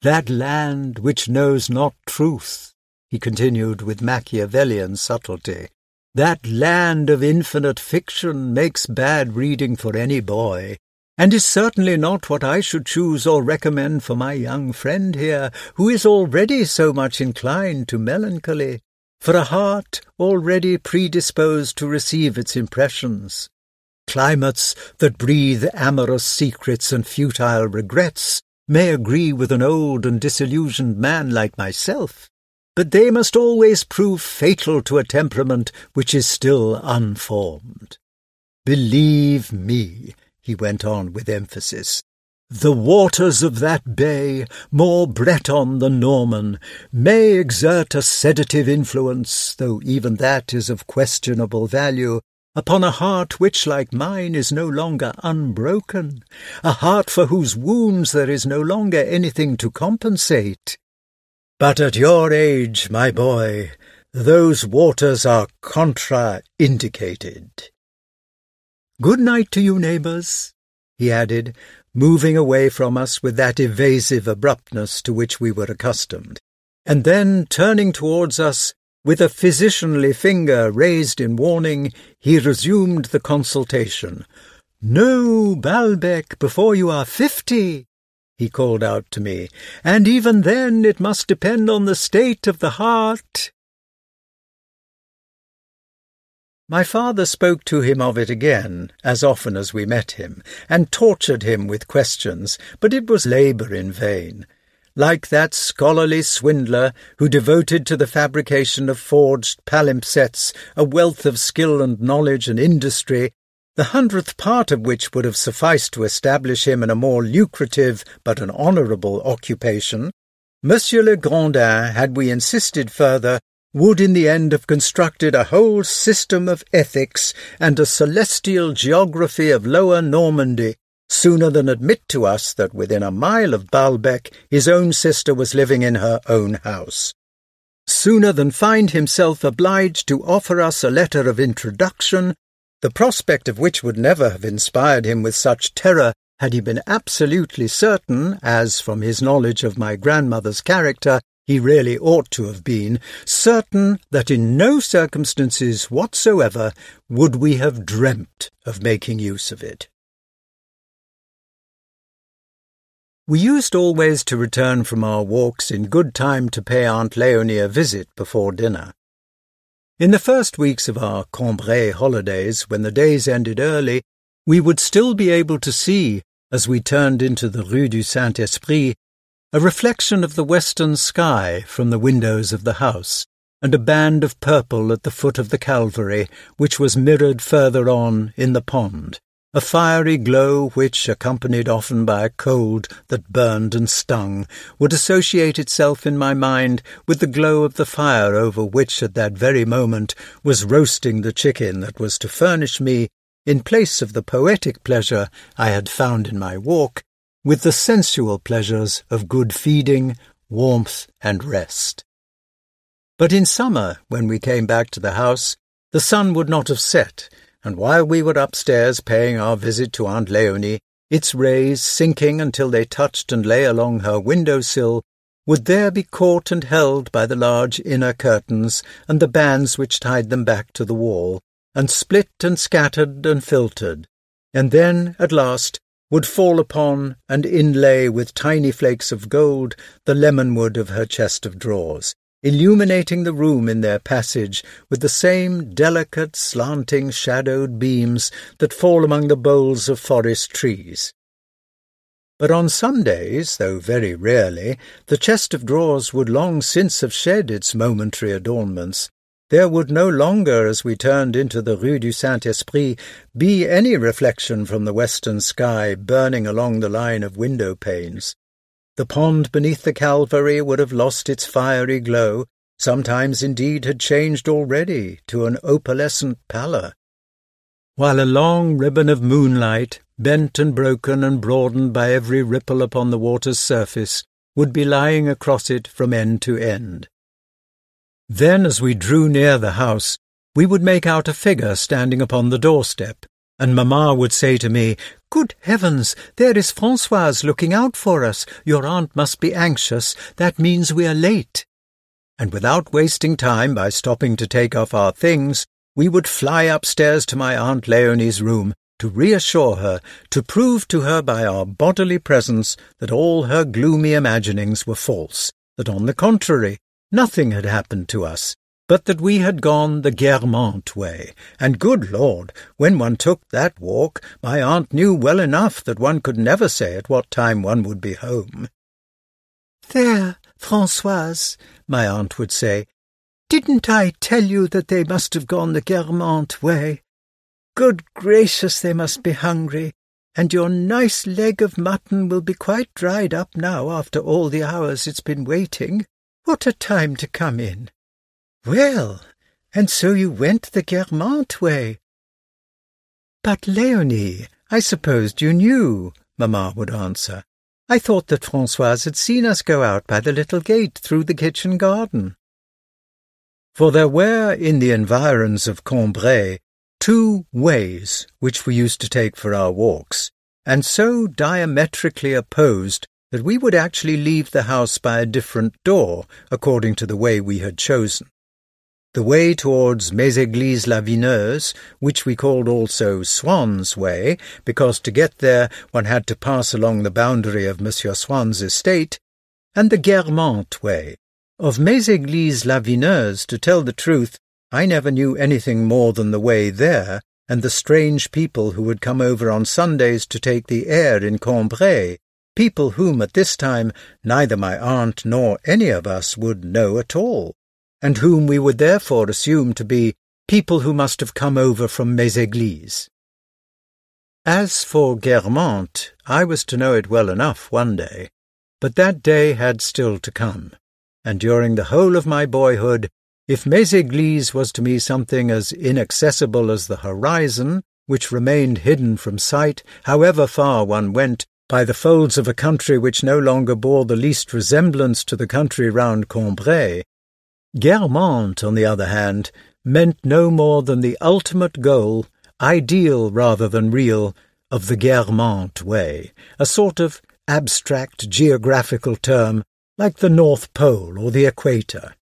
That land which knows not truth, he continued with Machiavellian subtlety, that land of infinite fiction makes bad reading for any boy, and is certainly not what I should choose or recommend for my young friend here, who is already so much inclined to melancholy, for a heart already predisposed to receive its impressions. Climates that breathe amorous secrets and futile regrets may agree with an old and disillusioned man like myself, but they must always prove fatal to a temperament which is still unformed. Believe me, he went on with emphasis, the waters of that bay, more Breton than Norman, may exert a sedative influence, though even that is of questionable value, upon a heart which, like mine, is no longer unbroken, a heart for whose wounds there is no longer anything to compensate. But at your age, my boy, those waters are contraindicated. Good night to you, neighbours, he added, moving away from us with that evasive abruptness to which we were accustomed, and then, turning towards us, with a physicianly finger raised in warning, he resumed the consultation. "No, Balbec, before you are 50, he called out to me, and even then it must depend on the state of the heart." My father spoke to him of it again, as often as we met him, and tortured him with questions, but it was labour in vain. Like that scholarly swindler who devoted to the fabrication of forged palimpsests a wealth of skill and knowledge and industry, the 100th part of which would have sufficed to establish him in a more lucrative but an honourable occupation, Monsieur Le Grandin, had we insisted further, would in the end have constructed a whole system of ethics and a celestial geography of Lower Normandy, sooner than admit to us that within a mile of Balbec his own sister was living in her own house, sooner than find himself obliged to offer us a letter of introduction, the prospect of which would never have inspired him with such terror had he been absolutely certain, as from his knowledge of my grandmother's character he really ought to have been, certain that in no circumstances whatsoever would we have dreamt of making use of it. We used always to return from our walks in good time to pay Aunt Leonie a visit before dinner. In the first weeks of our Cambrai holidays, when the days ended early, we would still be able to see, as we turned into the Rue du Saint-Esprit, a reflection of the western sky from the windows of the house, and a band of purple at the foot of the Calvary, which was mirrored further on in the pond, a fiery glow which, accompanied often by a cold that burned and stung, would associate itself in my mind with the glow of the fire over which at that very moment was roasting the chicken that was to furnish me, in place of the poetic pleasure I had found in my walk, with the sensual pleasures of good feeding, warmth, and rest. But in summer, when we came back to the house, the sun would not have set, and while we were upstairs paying our visit to Aunt Leonie, its rays, sinking until they touched and lay along her window-sill, would there be caught and held by the large inner curtains and the bands which tied them back to the wall, and split and scattered and filtered, and then, at last, would fall upon and inlay with tiny flakes of gold the lemon-wood of her chest of drawers, illuminating the room in their passage with the same delicate, slanting, shadowed beams that fall among the boles of forest trees. But on some days, though very rarely, the chest of drawers would long since have shed its momentary adornments. There would no longer, as we turned into the Rue du Saint-Esprit, be any reflection from the western sky burning along the line of window-panes. The pond beneath the Calvary would have lost its fiery glow, sometimes indeed had changed already to an opalescent pallor, while a long ribbon of moonlight, bent and broken and broadened by every ripple upon the water's surface, would be lying across it from end to end. Then, as we drew near the house, we would make out a figure standing upon the doorstep, and Mamma would say to me, "Good heavens, there is Françoise looking out for us. Your aunt must be anxious. That means we are late." And without wasting time by stopping to take off our things, we would fly upstairs to my Aunt Leonie's room to reassure her, to prove to her by our bodily presence that all her gloomy imaginings were false, that on the contrary, nothing had happened to us, but that we had gone the Guermantes way, and good Lord, when one took that walk, my aunt knew well enough that one could never say at what time one would be home. "There, Françoise," my aunt would say, "didn't I tell you that they must have gone the Guermantes way? Good gracious, they must be hungry, and your nice leg of mutton will be quite dried up now after all the hours it's been waiting. What a time to come in! Well, and so you went the Guermantes way." "But, Leonie, I supposed you knew," Mamma would answer. "I thought that Françoise had seen us go out by the little gate through the kitchen garden." For there were, in the environs of Combray, 2 ways which we used to take for our walks, and so diametrically opposed that we would actually leave the house by a different door, according to the way we had chosen. The way towards Méséglise-la-Vineuse, which we called also Swann's Way, because to get there one had to pass along the boundary of Monsieur Swann's estate, and the Guermantes way. Of Méséglise-la-Vineuse, to tell the truth, I never knew anything more than the way there, and the strange people who would come over on Sundays to take the air in Combray, people whom at this time neither my aunt nor any of us would know at all, and whom we would therefore assume to be people who must have come over from Méséglise. As for Guermantes, I was to know it well enough one day, but that day had still to come, and during the whole of my boyhood, if Méséglise was to me something as inaccessible as the horizon, which remained hidden from sight, however far one went, by the folds of a country which no longer bore the least resemblance to the country round Combray, Guermantes, on the other hand, meant no more than the ultimate goal, ideal rather than real, of the Guermantes way, a sort of abstract geographical term like the North Pole or the Equator.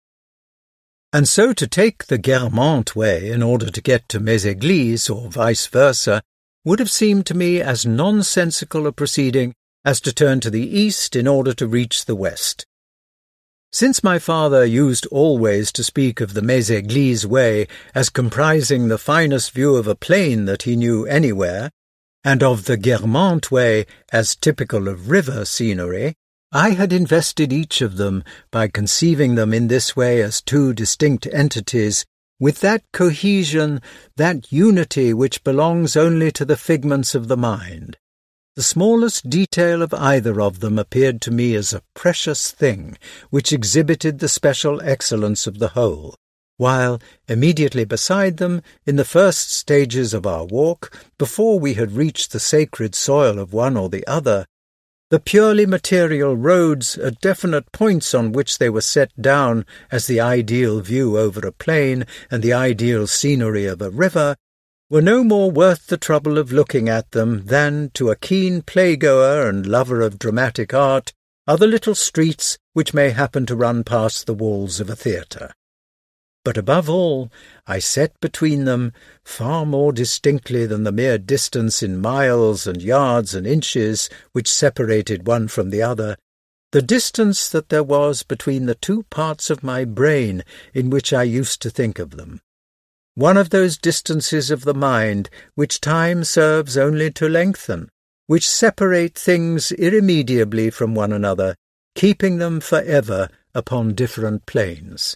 And so to take the Guermantes way in order to get to Méséglise, or vice versa, would have seemed to me as nonsensical a proceeding as to turn to the east in order to reach the west. Since my father used always to speak of the Méséglise way as comprising the finest view of a plain that he knew anywhere, and of the Guermantes way as typical of river scenery, I had invested each of them, by conceiving them in this way as 2 distinct entities, with that cohesion, that unity which belongs only to the figments of the mind. The smallest detail of either of them appeared to me as a precious thing, which exhibited the special excellence of the whole, while, immediately beside them, in the first stages of our walk, before we had reached the sacred soil of one or the other, the purely material roads at definite points on which they were set down as the ideal view over a plain and the ideal scenery of a river, were no more worth the trouble of looking at them than, to a keen playgoer and lover of dramatic art, are the little streets which may happen to run past the walls of a theatre. But above all, I set between them, far more distinctly than the mere distance in miles and yards and inches which separated one from the other, the distance that there was between the 2 parts of my brain in which I used to think of them. One of those distances of the mind which time serves only to lengthen, which separate things irremediably from one another, keeping them forever upon different planes.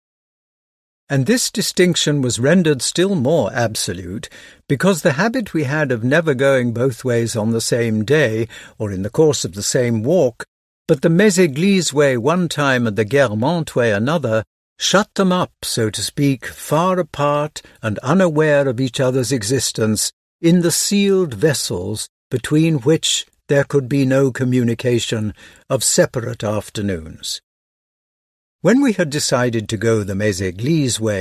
And this distinction was rendered still more absolute because the habit we had of never going both ways on the same day or in the course of the same walk, but the Méséglise way one time and the Guermantes way another, shut them up, so to speak, far apart and unaware of each other's existence in the sealed vessels between which there could be no communication of separate afternoons. When we had decided to go the Méséglise way,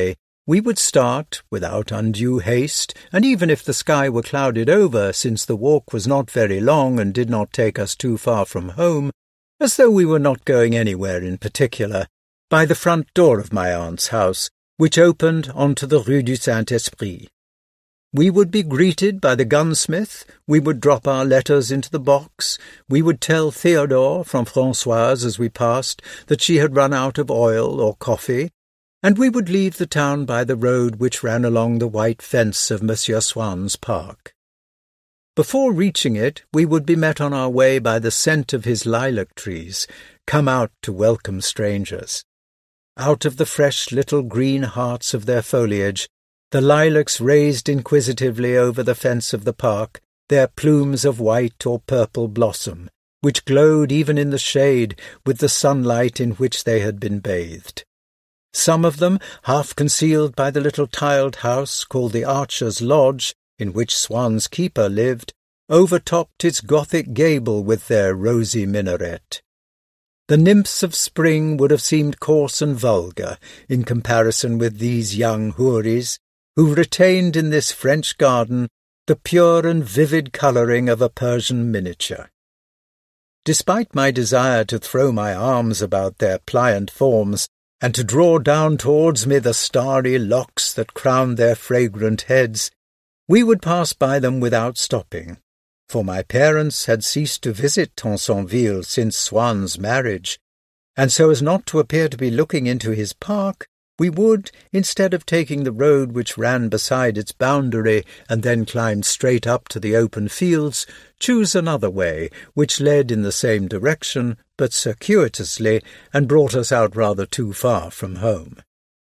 We would start, without undue haste, and even if the sky were clouded over, since the walk was not very long and did not take us too far from home, as though we were not going anywhere in particular, by the front door of my aunt's house, which opened onto the Rue du Saint-Esprit. We would be greeted by the gunsmith, we would drop our letters into the box, we would tell Theodore from Françoise as we passed that she had run out of oil or coffee, and we would leave the town by the road which ran along the white fence of Monsieur Swann's park. Before reaching it, we would be met on our way by the scent of his lilac trees, come out to welcome strangers. Out of the fresh little green hearts of their foliage, the lilacs raised inquisitively over the fence of the park their plumes of white or purple blossom, which glowed even in the shade with the sunlight in which they had been bathed. Some of them, half concealed by the little tiled house called the Archer's Lodge, in which Swann's keeper lived, overtopped its Gothic gable with their rosy minaret. The nymphs of spring would have seemed coarse and vulgar in comparison with these young houris, who retained in this French garden the pure and vivid colouring of a Persian miniature. Despite my desire to throw my arms about their pliant forms, and to draw down towards me the starry locks that crowned their fragrant heads, we would pass by them without stopping, for my parents had ceased to visit Tansonville since Swann's marriage, and so as not to appear to be looking into his park, we would, instead of taking the road which ran beside its boundary and then climbed straight up to the open fields, choose another way, which led in the same direction, but circuitously, and brought us out rather too far from home.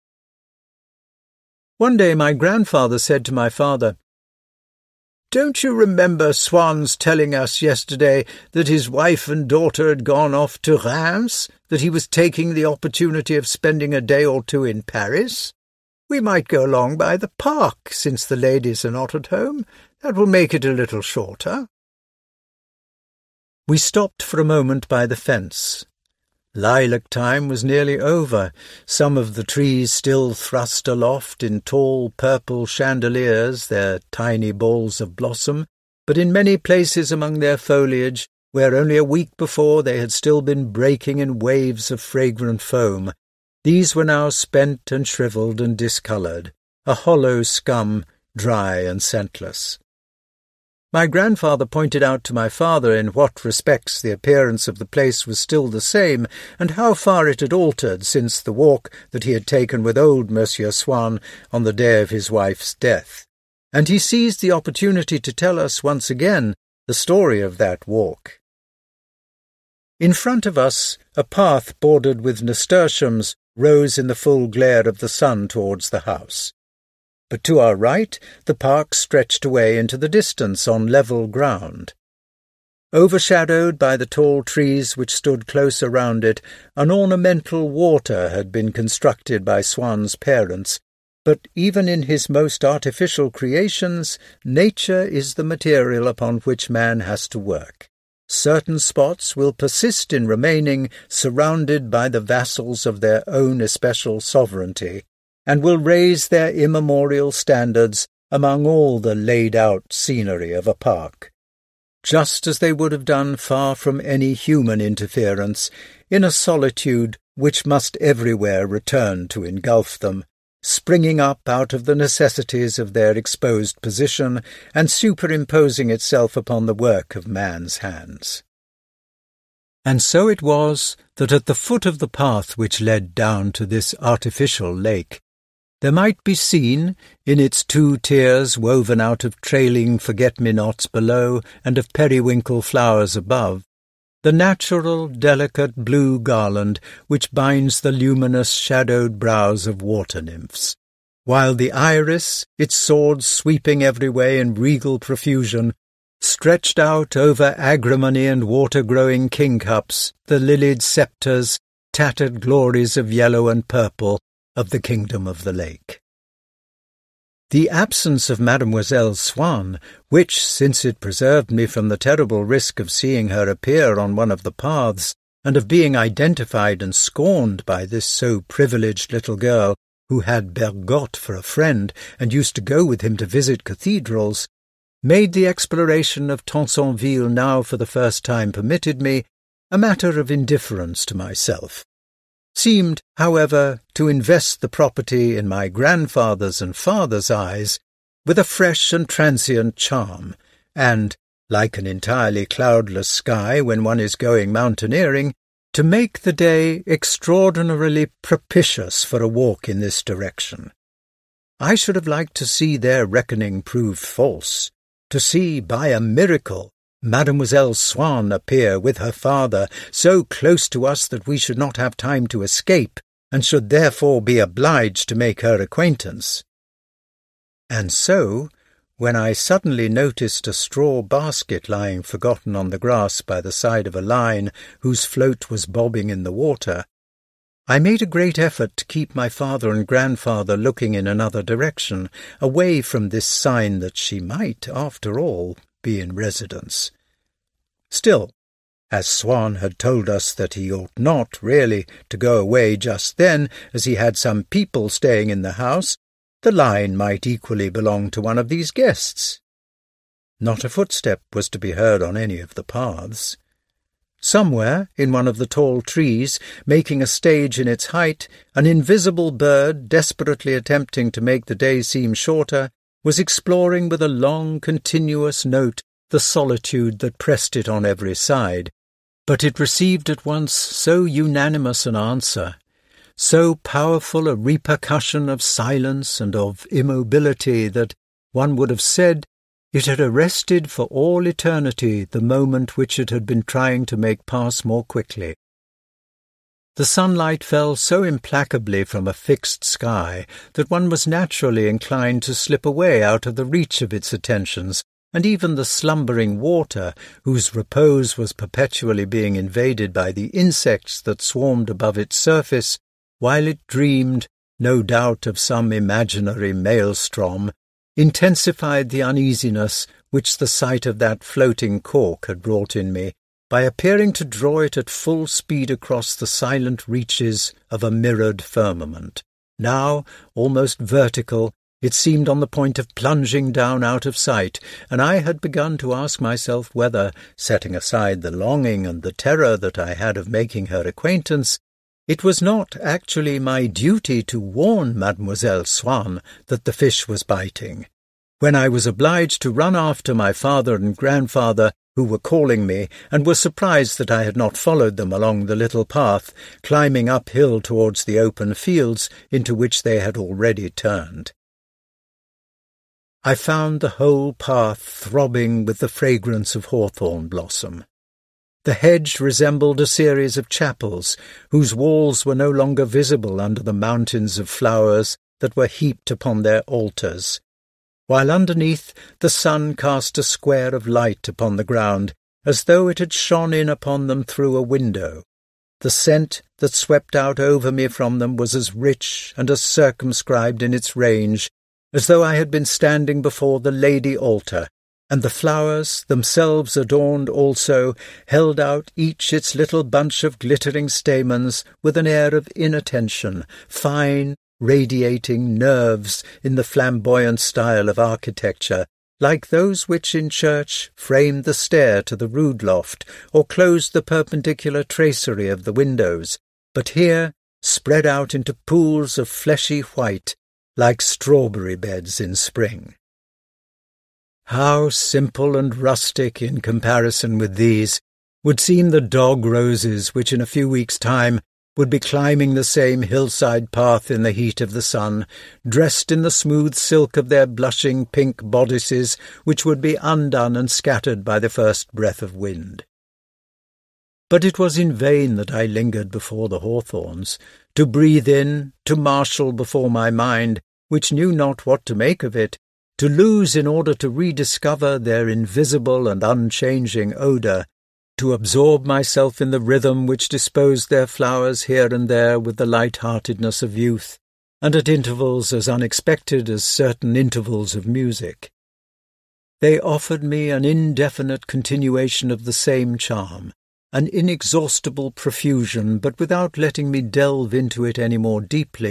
One day my grandfather said to my father, "Don't you remember Swann's telling us yesterday that his wife and daughter had gone off to Reims, that he was taking the opportunity of spending a day or two in Paris? We might go along by the park, since the ladies are not at home. That will make it a little shorter." We stopped for a moment by the fence. Lilac time was nearly over, some of the trees still thrust aloft in tall purple chandeliers, their tiny balls of blossom, but in many places among their foliage, where only a week before they had still been breaking in waves of fragrant foam, these were now spent and shrivelled and discoloured, a hollow scum, dry and scentless. My grandfather pointed out to my father in what respects the appearance of the place was still the same, and how far it had altered since the walk that he had taken with old Monsieur Swann on the day of his wife's death, and he seized the opportunity to tell us once again the story of that walk. In front of us, a path bordered with nasturtiums rose in the full glare of the sun towards the house. But to our right, the park stretched away into the distance on level ground. Overshadowed by the tall trees which stood close around it, an ornamental water had been constructed by Swann's parents, but even in his most artificial creations, nature is the material upon which man has to work. Certain spots will persist in remaining surrounded by the vassals of their own especial sovereignty, and will raise their immemorial standards among all the laid-out scenery of a park, just as they would have done far from any human interference, in a solitude which must everywhere return to engulf them, springing up out of the necessities of their exposed position and superimposing itself upon the work of man's hands. And so it was that at the foot of the path which led down to this artificial lake, there might be seen, in its 2 tiers woven out of trailing forget-me-nots below and of periwinkle flowers above, the natural, delicate blue garland which binds the luminous, shadowed brows of water-nymphs, while the iris, its swords sweeping every way in regal profusion, stretched out over agrimony and water-growing kingcups, the lilied sceptres, tattered glories of yellow and purple, of the kingdom of the lake. The absence of Mademoiselle Swann, which, since it preserved me from the terrible risk of seeing her appear on one of the paths, and of being identified and scorned by this so privileged little girl, who had Bergotte for a friend and used to go with him to visit cathedrals, made the exploration of Tansonville now for the first time permitted me a matter of indifference to myself, seemed, however, to invest the property in my grandfather's and father's eyes with a fresh and transient charm, and, like an entirely cloudless sky when one is going mountaineering, to make the day extraordinarily propitious for a walk in this direction. I should have liked to see their reckoning proved false, to see, by a miracle, Mademoiselle Swann appear with her father so close to us that we should not have time to escape, and should therefore be obliged to make her acquaintance. And so, when I suddenly noticed a straw basket lying forgotten on the grass by the side of a line whose float was bobbing in the water, I made a great effort to keep my father and grandfather looking in another direction, away from this sign that she might, after all, be in residence. Still, as Swann had told us that he ought not really to go away just then, as he had some people staying in the house, the line might equally belong to one of these guests. Not a footstep was to be heard on any of the paths. Somewhere, in one of the tall trees, making a stage in its height, an invisible bird, desperately attempting to make the day seem shorter, was exploring with a long, continuous note the solitude that pressed it on every side, but it received at once so unanimous an answer, so powerful a repercussion of silence and of immobility, that one would have said it had arrested for all eternity the moment which it had been trying to make pass more quickly. The sunlight fell so implacably from a fixed sky that one was naturally inclined to slip away out of the reach of its attentions, and even the slumbering water, whose repose was perpetually being invaded by the insects that swarmed above its surface, while it dreamed, no doubt, of some imaginary maelstrom, intensified the uneasiness which the sight of that floating cork had wrought in me, by appearing to draw it at full speed across the silent reaches of a mirrored firmament. Now, almost vertical, it seemed on the point of plunging down out of sight, and I had begun to ask myself whether, setting aside the longing and the terror that I had of making her acquaintance, it was not actually my duty to warn Mademoiselle Swann that the fish was biting, when I was obliged to run after my father and grandfather, who were calling me, and were surprised that I had not followed them along the little path, climbing uphill towards the open fields into which they had already turned. I found the whole path throbbing with the fragrance of hawthorn blossom. The hedge resembled a series of chapels, whose walls were no longer visible under the mountains of flowers that were heaped upon their altars, while underneath the sun cast a square of light upon the ground, as though it had shone in upon them through a window. The scent that swept out over me from them was as rich and as circumscribed in its range as though I had been standing before the Lady Altar, and the flowers, themselves adorned also, held out each its little bunch of glittering stamens with an air of inattention, fine, radiating nerves in the flamboyant style of architecture, like those which in church framed the stair to the rood loft, or closed the perpendicular tracery of the windows, but here spread out into pools of fleshy white, like strawberry beds in spring. How simple and rustic in comparison with these would seem the dog roses which in a few weeks' time would be climbing the same hillside path in the heat of the sun, dressed in the smooth silk of their blushing pink bodices, which would be undone and scattered by the first breath of wind. But it was in vain that I lingered before the hawthorns, to breathe in, to marshal before my mind, which knew not what to make of it, to lose in order to rediscover their invisible and unchanging odour, to absorb myself in the rhythm which disposed their flowers here and there with the light-heartedness of youth, and at intervals as unexpected as certain intervals of music. They offered me an indefinite continuation of the same charm, an inexhaustible profusion, but without letting me delve into it any more deeply,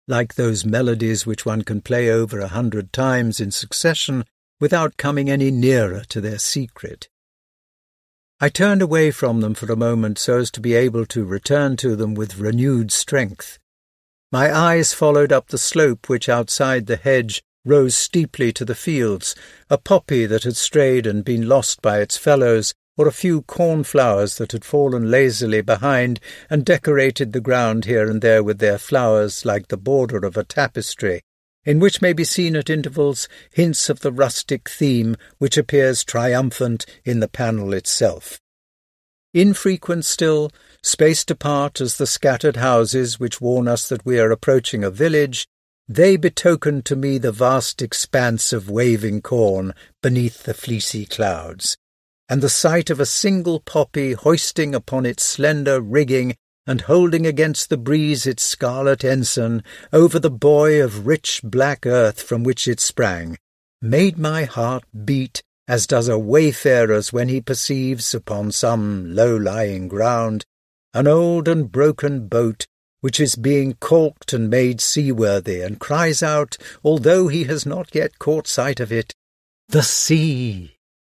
like those melodies which one can play over 100 times in succession without coming any nearer to their secret. I turned away from them for a moment so as to be able to return to them with renewed strength. My eyes followed up the slope which outside the hedge rose steeply to the fields, a poppy that had strayed and been lost by its fellows, or a few cornflowers that had fallen lazily behind and decorated the ground here and there with their flowers like the border of a tapestry, in which may be seen at intervals hints of the rustic theme which appears triumphant in the panel itself. Infrequent still, spaced apart as the scattered houses which warn us that we are approaching a village, they betokened to me the vast expanse of waving corn beneath the fleecy clouds, and the sight of a single poppy hoisting upon its slender rigging and holding against the breeze its scarlet ensign over the buoy of rich black earth from which it sprang, made my heart beat as does a wayfarer's when he perceives upon some low-lying ground an old and broken boat which is being caulked and made seaworthy, and cries out, although he has not yet caught sight of it, "The sea!"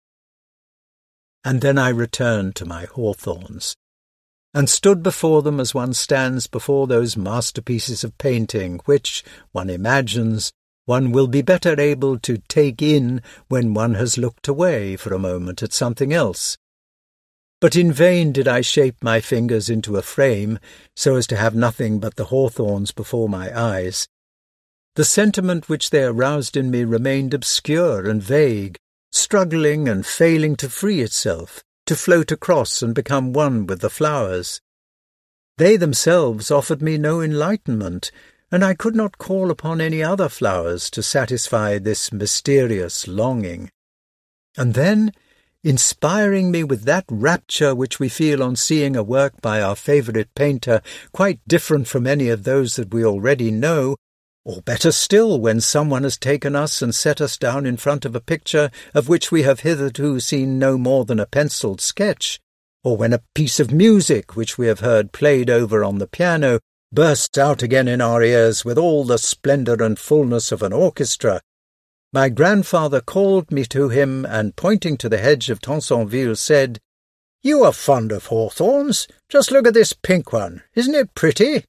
And then I returned to my hawthorns, and stood before them as one stands before those masterpieces of painting which, one imagines, one will be better able to take in when one has looked away for a moment at something else. But in vain did I shape my fingers into a frame so as to have nothing but the hawthorns before my eyes. The sentiment which they aroused in me remained obscure and vague, struggling and failing to free itself, to float across and become one with the flowers. They themselves offered me no enlightenment, and I could not call upon any other flowers to satisfy this mysterious longing. And then, inspiring me with that rapture which we feel on seeing a work by our favourite painter quite different from any of those that we already know, or better still, when someone has taken us and set us down in front of a picture of which we have hitherto seen no more than a pencilled sketch, or when a piece of music which we have heard played over on the piano bursts out again in our ears with all the splendour and fullness of an orchestra, my grandfather called me to him and, pointing to the hedge of Tansonville, said, "You are fond of hawthorns. Just look at this pink one. Isn't it pretty?"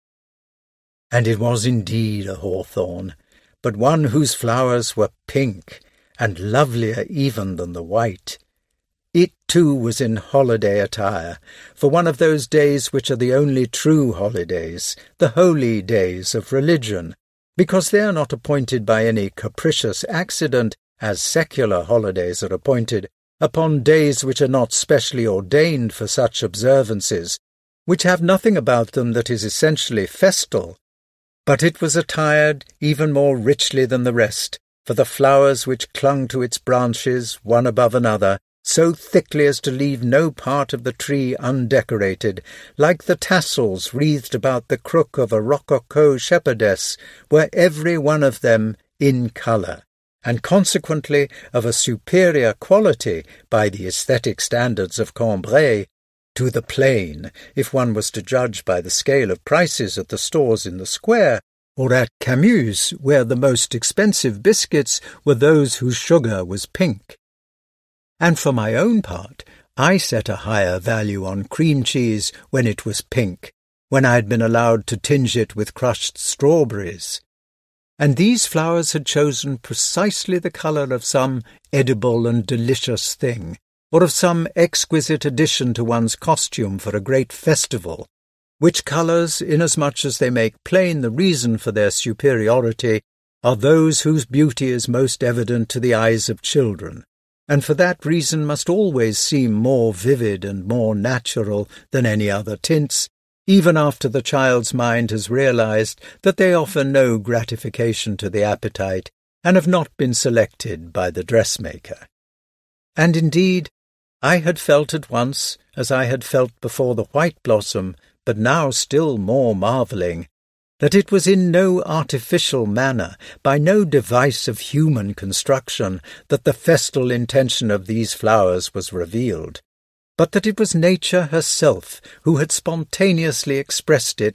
And it was indeed a hawthorn, but one whose flowers were pink, and lovelier even than the white. It, too, was in holiday attire, for one of those days which are the only true holidays, the holy days of religion, because they are not appointed by any capricious accident, as secular holidays are appointed, upon days which are not specially ordained for such observances, which have nothing about them that is essentially festal. But it was attired even more richly than the rest, for the flowers which clung to its branches, one above another, so thickly as to leave no part of the tree undecorated, like the tassels wreathed about the crook of a rococo shepherdess, were every one of them in colour, and consequently of a superior quality by the aesthetic standards of Cambrai to the plain, if one was to judge by the scale of prices at the stores in the square, or at Camus, where the most expensive biscuits were those whose sugar was pink. And for my own part, I set a higher value on cream cheese when it was pink, when I had been allowed to tinge it with crushed strawberries. And these flowers had chosen precisely the colour of some edible and delicious thing, or of some exquisite addition to one's costume for a great festival, which colours, inasmuch as they make plain the reason for their superiority, are those whose beauty is most evident to the eyes of children, and for that reason must always seem more vivid and more natural than any other tints, even after the child's mind has realized that they offer no gratification to the appetite and have not been selected by the dressmaker. And indeed, I had felt at once, as I had felt before the white blossom, but now still more marvelling, that it was in no artificial manner, by no device of human construction, that the festal intention of these flowers was revealed, but that it was nature herself who had spontaneously expressed it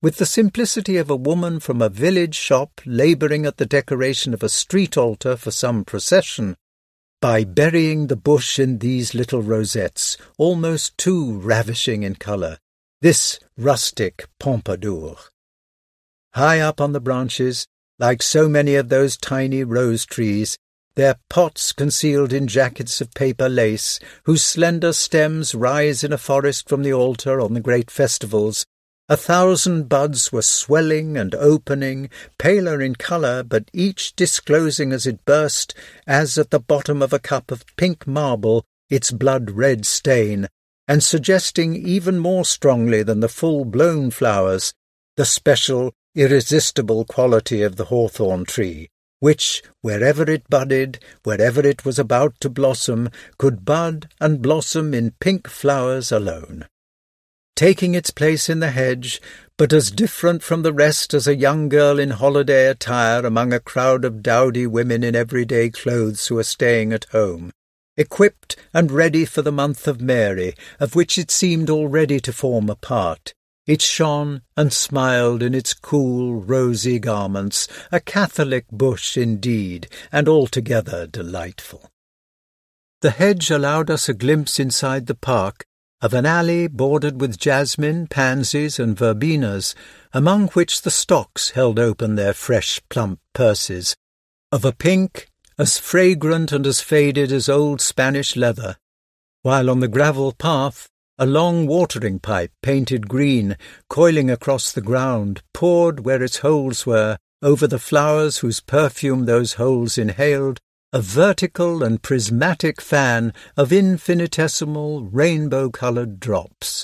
with the simplicity of a woman from a village shop labouring at the decoration of a street altar for some procession, by burying the bush in these little rosettes, almost too ravishing in colour, this rustic pompadour. High up on the branches, like so many of those tiny rose trees, their pots concealed in jackets of paper lace, whose slender stems rise in a forest from the altar on the great festivals, 1,000 buds were swelling and opening, paler in colour, but each disclosing as it burst, as at the bottom of a cup of pink marble, its blood-red stain, and suggesting even more strongly than the full-blown flowers the special, irresistible quality of the hawthorn tree, which, wherever it budded, wherever it was about to blossom, could bud and blossom in pink flowers alone. Taking its place in the hedge, but as different from the rest as a young girl in holiday attire among a crowd of dowdy women in everyday clothes who are staying at home, equipped and ready for the month of Mary, of which it seemed already to form a part. It shone and smiled in its cool, rosy garments, a Catholic bush indeed, and altogether delightful. The hedge allowed us a glimpse inside the park of an alley bordered with jasmine, pansies, and verbenas, among which the stocks held open their fresh, plump purses, of a pink as fragrant and as faded as old Spanish leather, while on the gravel path a long watering pipe, painted green, coiling across the ground, poured where its holes were, over the flowers whose perfume those holes inhaled, a vertical and prismatic fan of infinitesimal rainbow-coloured drops.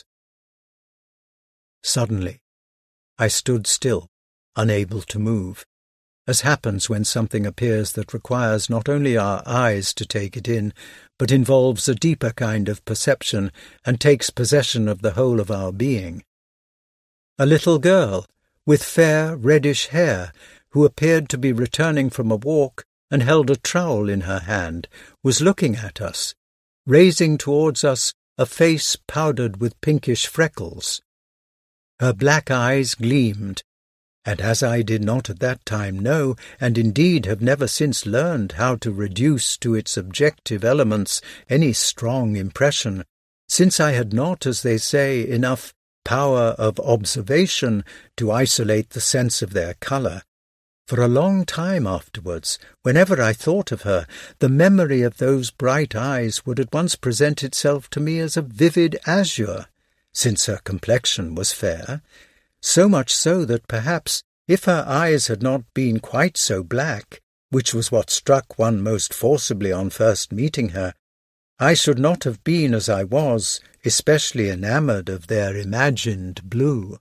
Suddenly, I stood still, unable to move, as happens when something appears that requires not only our eyes to take it in, but involves a deeper kind of perception and takes possession of the whole of our being. A little girl, with fair, reddish hair, who appeared to be returning from a walk and held a trowel in her hand, was looking at us, raising towards us a face powdered with pinkish freckles. Her black eyes gleamed, and as I did not at that time know, and indeed have never since learned how to reduce to its objective elements any strong impression, since I had not, as they say, enough power of observation to isolate the sense of their colour, for a long time afterwards, whenever I thought of her, the memory of those bright eyes would at once present itself to me as a vivid azure, since her complexion was fair, so much so that perhaps, if her eyes had not been quite so black, which was what struck one most forcibly on first meeting her, I should not have been as I was, especially enamoured of their imagined blue.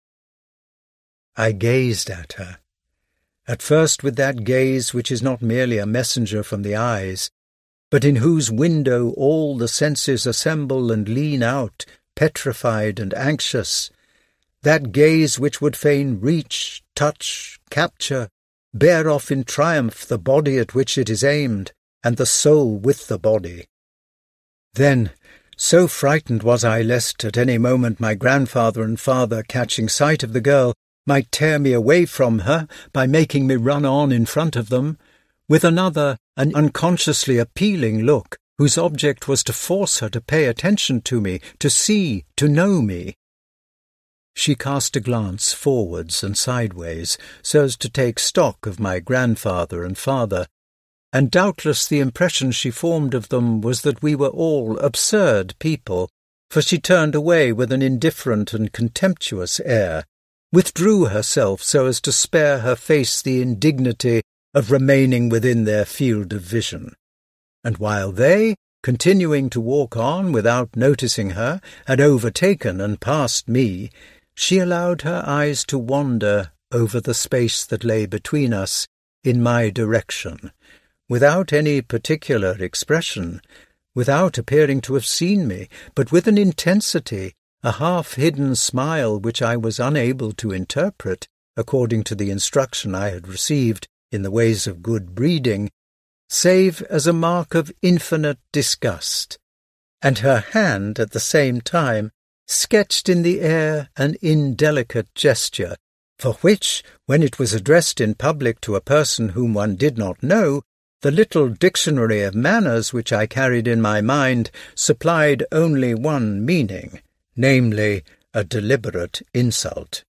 I gazed at her. At first with that gaze which is not merely a messenger from the eyes, but in whose window all the senses assemble and lean out, petrified and anxious, that gaze which would fain reach, touch, capture, bear off in triumph the body at which it is aimed, and the soul with the body. Then, so frightened was I lest at any moment my grandfather and father, catching sight of the girl, might tear me away from her by making me run on in front of them, with another, an unconsciously appealing look, whose object was to force her to pay attention to me, to see, to know me. She cast a glance forwards and sideways, so as to take stock of my grandfather and father, and doubtless the impression she formed of them was that we were all absurd people, for she turned away with an indifferent and contemptuous air, withdrew herself so as to spare her face the indignity of remaining within their field of vision. And while they, continuing to walk on without noticing her, had overtaken and passed me, she allowed her eyes to wander over the space that lay between us in my direction, without any particular expression, without appearing to have seen me, but with an intensity, a half-hidden smile which I was unable to interpret, according to the instruction I had received in the ways of good breeding, save as a mark of infinite disgust, and her hand, at the same time, sketched in the air an indelicate gesture, for which, when it was addressed in public to a person whom one did not know, the little dictionary of manners which I carried in my mind supplied only one meaning, namely, a deliberate insult.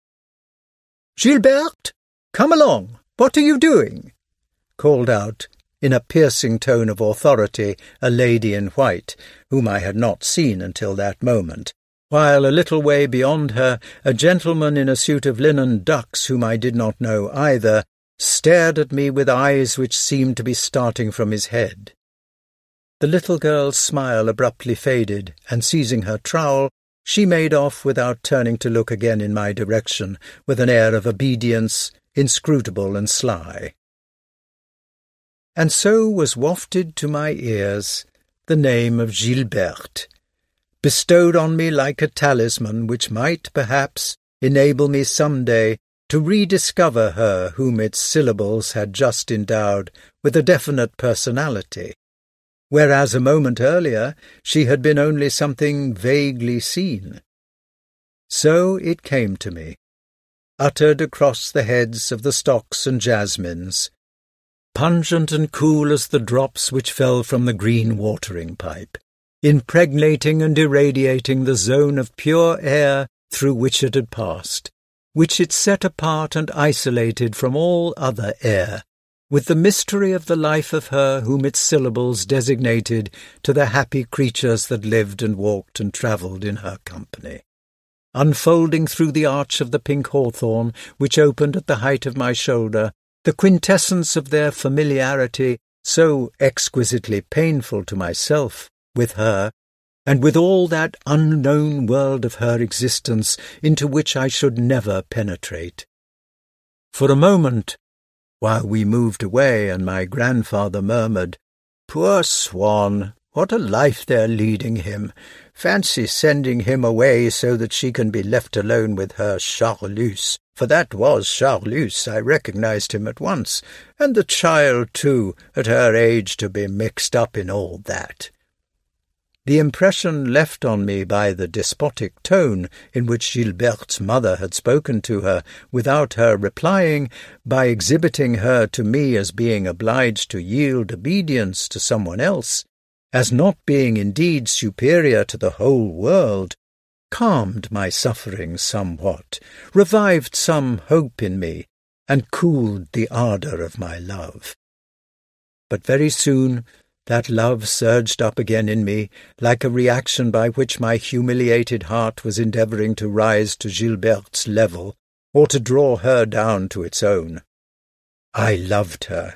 "Gilberte, come along! What are you doing?" called out, in a piercing tone of authority, a lady in white, whom I had not seen until that moment, while a little way beyond her a gentleman in a suit of linen ducks, whom I did not know either, stared at me with eyes which seemed to be starting from his head. The little girl's smile abruptly faded, and seizing her trowel, she made off without turning to look again in my direction, with an air of obedience inscrutable and sly. And so was wafted to my ears the name of Gilberte, bestowed on me like a talisman which might, perhaps, enable me some day to rediscover her whom its syllables had just endowed with a definite personality, whereas a moment earlier she had been only something vaguely seen. So it came to me, uttered across the heads of the stocks and jasmines, pungent and cool as the drops which fell from the green watering-pipe, impregnating and irradiating the zone of pure air through which it had passed, which it set apart and isolated from all other air, with the mystery of the life of her whom its syllables designated to the happy creatures that lived and walked and travelled in her company, unfolding through the arch of the pink hawthorn which opened at the height of my shoulder, the quintessence of their familiarity, so exquisitely painful to myself, with her, and with all that unknown world of her existence into which I should never penetrate. For a moment, while we moved away and my grandfather murmured, "Poor swan, what a life they're leading him. Fancy sending him away so that she can be left alone with her Charlus, for that was Charlus, I recognized him at once, and the child, too, at her age to be mixed up in all that." The impression left on me by the despotic tone in which Gilberte's mother had spoken to her, without her replying, by exhibiting her to me as being obliged to yield obedience to someone else, as not being indeed superior to the whole world, calmed my sufferings somewhat, revived some hope in me, and cooled the ardour of my love. But very soon that love surged up again in me, like a reaction by which my humiliated heart was endeavouring to rise to Gilberte's level, or to draw her down to its own. I loved her.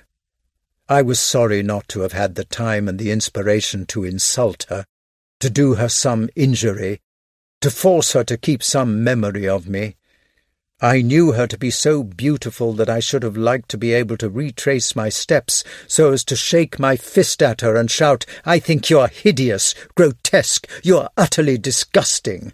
I was sorry not to have had the time and the inspiration to insult her, to do her some injury, to force her to keep some memory of me. I knew her to be so beautiful that I should have liked to be able to retrace my steps so as to shake my fist at her and shout, "I think you're hideous, grotesque, you're utterly disgusting."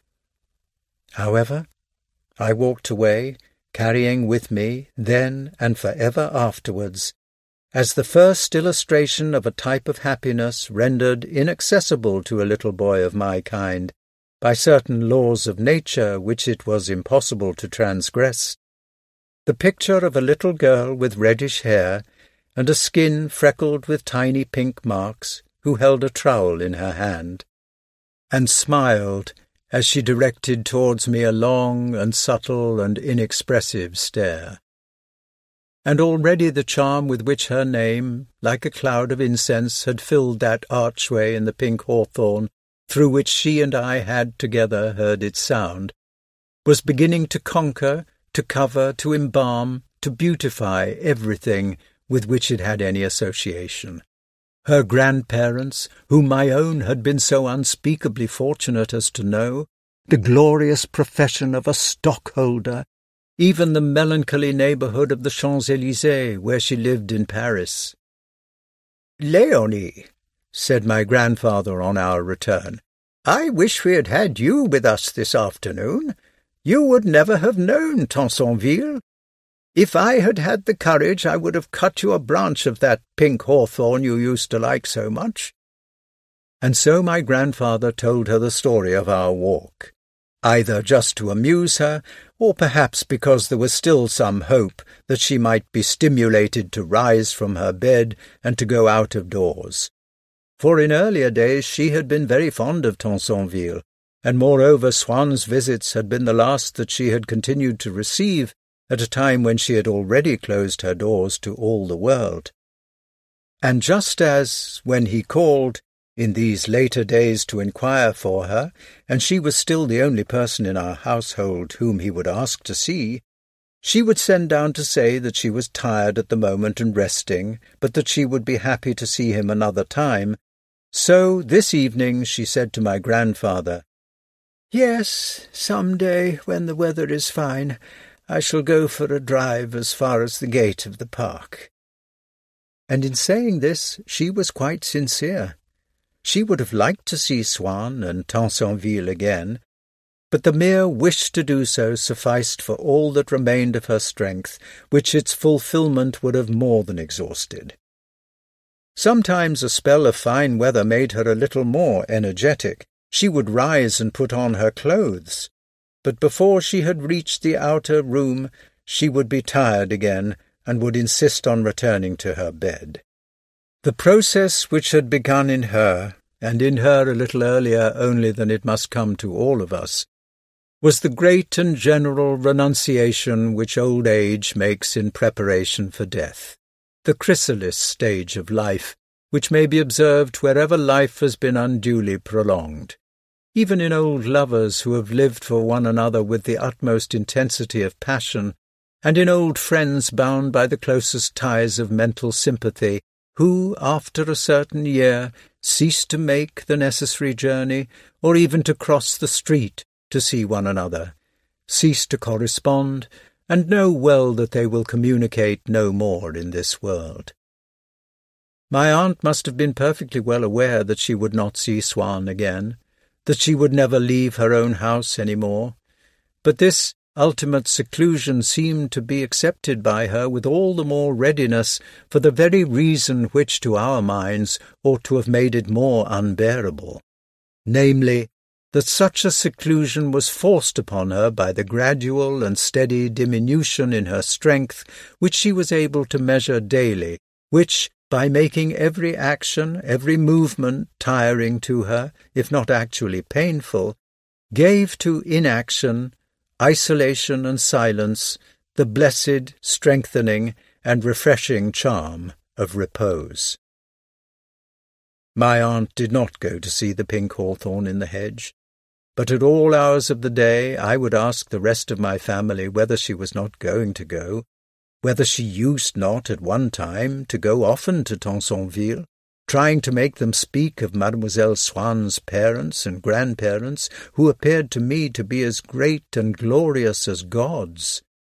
However, I walked away, carrying with me, then and for ever afterwards, as the first illustration of a type of happiness rendered inaccessible to a little boy of my kind, by certain laws of nature which it was impossible to transgress, the picture of a little girl with reddish hair and a skin freckled with tiny pink marks, who held a trowel in her hand, and smiled as she directed towards me a long and subtle and inexpressive stare. And already the charm with which her name, like a cloud of incense, had filled that archway in the pink hawthorn, through which she and I had together heard its sound, was beginning to conquer, to cover, to embalm, to beautify everything with which it had any association. Her grandparents, whom my own had been so unspeakably fortunate as to know, the glorious profession of a stockholder, even the melancholy neighbourhood of the Champs-Élysées, where she lived in Paris. "Léonie," said my grandfather on our return, "I wish we had had you with us this afternoon. You would never have known Tansonville. If I had had the courage, I would have cut you a branch of that pink hawthorn you used to like so much." and so my grandfather told her the story of our walk, either just to amuse her, or perhaps because there was still some hope that she might be stimulated to rise from her bed and to go out of doors. For in earlier days she had been very fond of Tansonville, and moreover Swan's visits had been the last that she had continued to receive at a time when she had already closed her doors to all the world. And just as, when he called, in these later days to inquire for her, and she was still the only person in our household whom he would ask to see, she would send down to say that she was tired at the moment and resting, but that she would be happy to see him another time. So this evening she said to my grandfather, "Yes, some day, when the weather is fine, I shall go for a drive as far as the gate of the park." And in saying this she was quite sincere. She would have liked to see Swann and Tansonville again, but the mere wish to do so sufficed for all that remained of her strength, which its fulfilment would have more than exhausted. Sometimes a spell of fine weather made her a little more energetic. She would rise and put on her clothes, but before she had reached the outer room she would be tired again and would insist on returning to her bed. The process which had begun in her, and in her a little earlier only than it must come to all of us, was the great and general renunciation which old age makes in preparation for death, the chrysalis stage of life, which may be observed wherever life has been unduly prolonged. Even in old lovers who have lived for one another with the utmost intensity of passion, and in old friends bound by the closest ties of mental sympathy, who, after a certain year, cease to make the necessary journey, or even to cross the street to see one another, cease to correspond, and know well that they will communicate no more in this world. My aunt must have been perfectly well aware that she would not see Swann again, that she would never leave her own house any more, but this ultimate seclusion seemed to be accepted by her with all the more readiness for the very reason which to our minds ought to have made it more unbearable, namely, that such a seclusion was forced upon her by the gradual and steady diminution in her strength which she was able to measure daily, which, by making every action, every movement tiring to her, if not actually painful, gave to inaction, isolation and silence, the blessed, strengthening, and refreshing charm of repose. My aunt did not go to see the pink hawthorn in the hedge, but at all hours of the day I would ask the rest of my family whether she was not going to go, whether she used not at one time to go often to Tansonville, trying to make them speak of Mademoiselle Swann's parents and grandparents, who appeared to me to be as great and glorious as gods.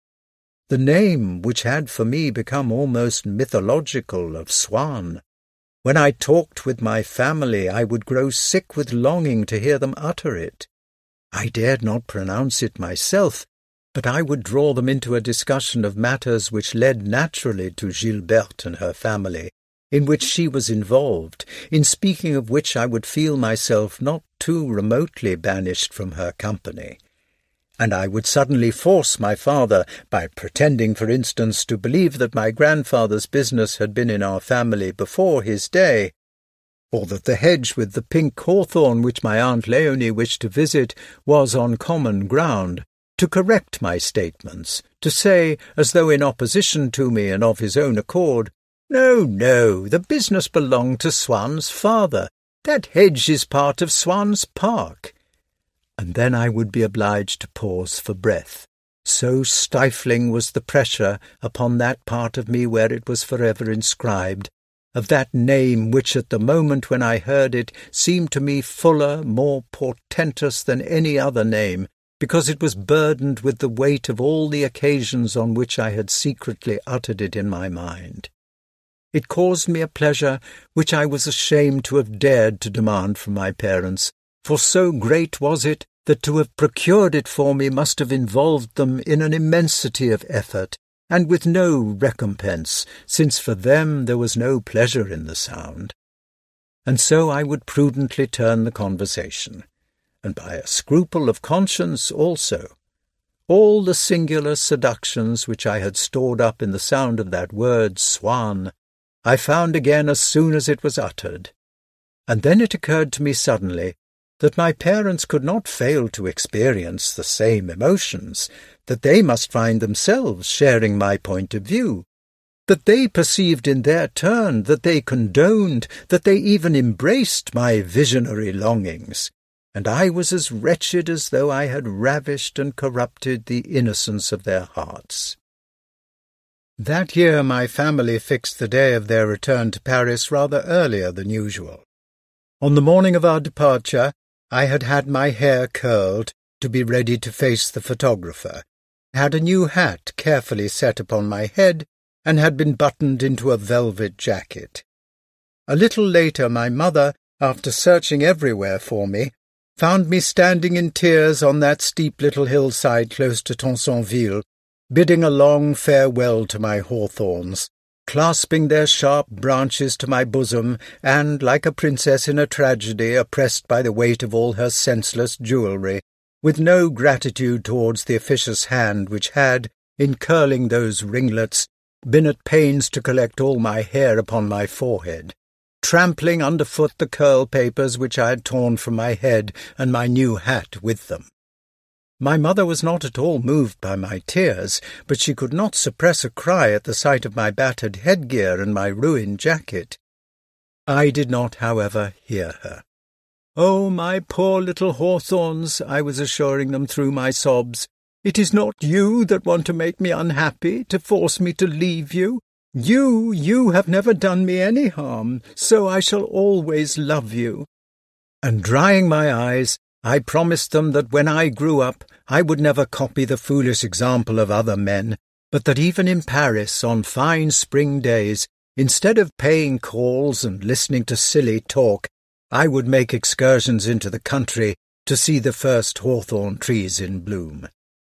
The name which had for me become almost mythological of Swann. When I talked with my family, I would grow sick with longing to hear them utter it. I dared not pronounce it myself, but I would draw them into a discussion of matters which led naturally to Gilberte and her family, in which she was involved, in speaking of which I would feel myself not too remotely banished from her company. And I would suddenly force my father, by pretending, for instance, to believe that my grandfather's business had been in our family before his day, or that the hedge with the pink hawthorn which my Aunt Leonie wished to visit was on common ground, to correct my statements, to say, as though in opposition to me and of his own accord, "No, no, the business belonged to Swann's father. That hedge is part of Swann's park." And then I would be obliged to pause for breath. So stifling was the pressure upon that part of me where it was forever inscribed, of that name which at the moment when I heard it seemed to me fuller, more portentous than any other name, because it was burdened with the weight of all the occasions on which I had secretly uttered it in my mind. It caused me a pleasure which I was ashamed to have dared to demand from my parents, for so great was it that to have procured it for me must have involved them in an immensity of effort, and with no recompense, since for them there was no pleasure in the sound. and so I would prudently turn the conversation, and by a scruple of conscience also, all the singular seductions which I had stored up in the sound of that word swan, I found again as soon as it was uttered. And then it occurred to me suddenly that my parents could not fail to experience the same emotions, that they must find themselves sharing my point of view, that they perceived in their turn, that they condoned, that they even embraced my visionary longings, and I was as wretched as though I had ravished and corrupted the innocence of their hearts. That year my family fixed the day of their return to Paris rather earlier than usual. On the morning of our departure, I had had my hair curled to be ready to face the photographer, had a new hat carefully set upon my head, and had been buttoned into a velvet jacket. A little later my mother, after searching everywhere for me, found me standing in tears on that steep little hillside close to Tansonville, bidding a long farewell to my hawthorns, clasping their sharp branches to my bosom, and, like a princess in a tragedy, oppressed by the weight of all her senseless jewellery, with no gratitude towards the officious hand which had, in curling those ringlets, been at pains to collect all my hair upon my forehead, trampling underfoot the curl-papers which I had torn from my head, and my new hat with them. My mother was not at all moved by my tears, but she could not suppress a cry at the sight of my battered headgear and my ruined jacket. I did not, however, hear her. "Oh, my poor little hawthorns," I was assuring them through my sobs, "it is not you that want to make me unhappy, to force me to leave you. You have never done me any harm, so I shall always love you." And drying my eyes, I promised them that when I grew up I would never copy the foolish example of other men, but that even in Paris on fine spring days, instead of paying calls and listening to silly talk, I would make excursions into the country to see the first hawthorn trees in bloom.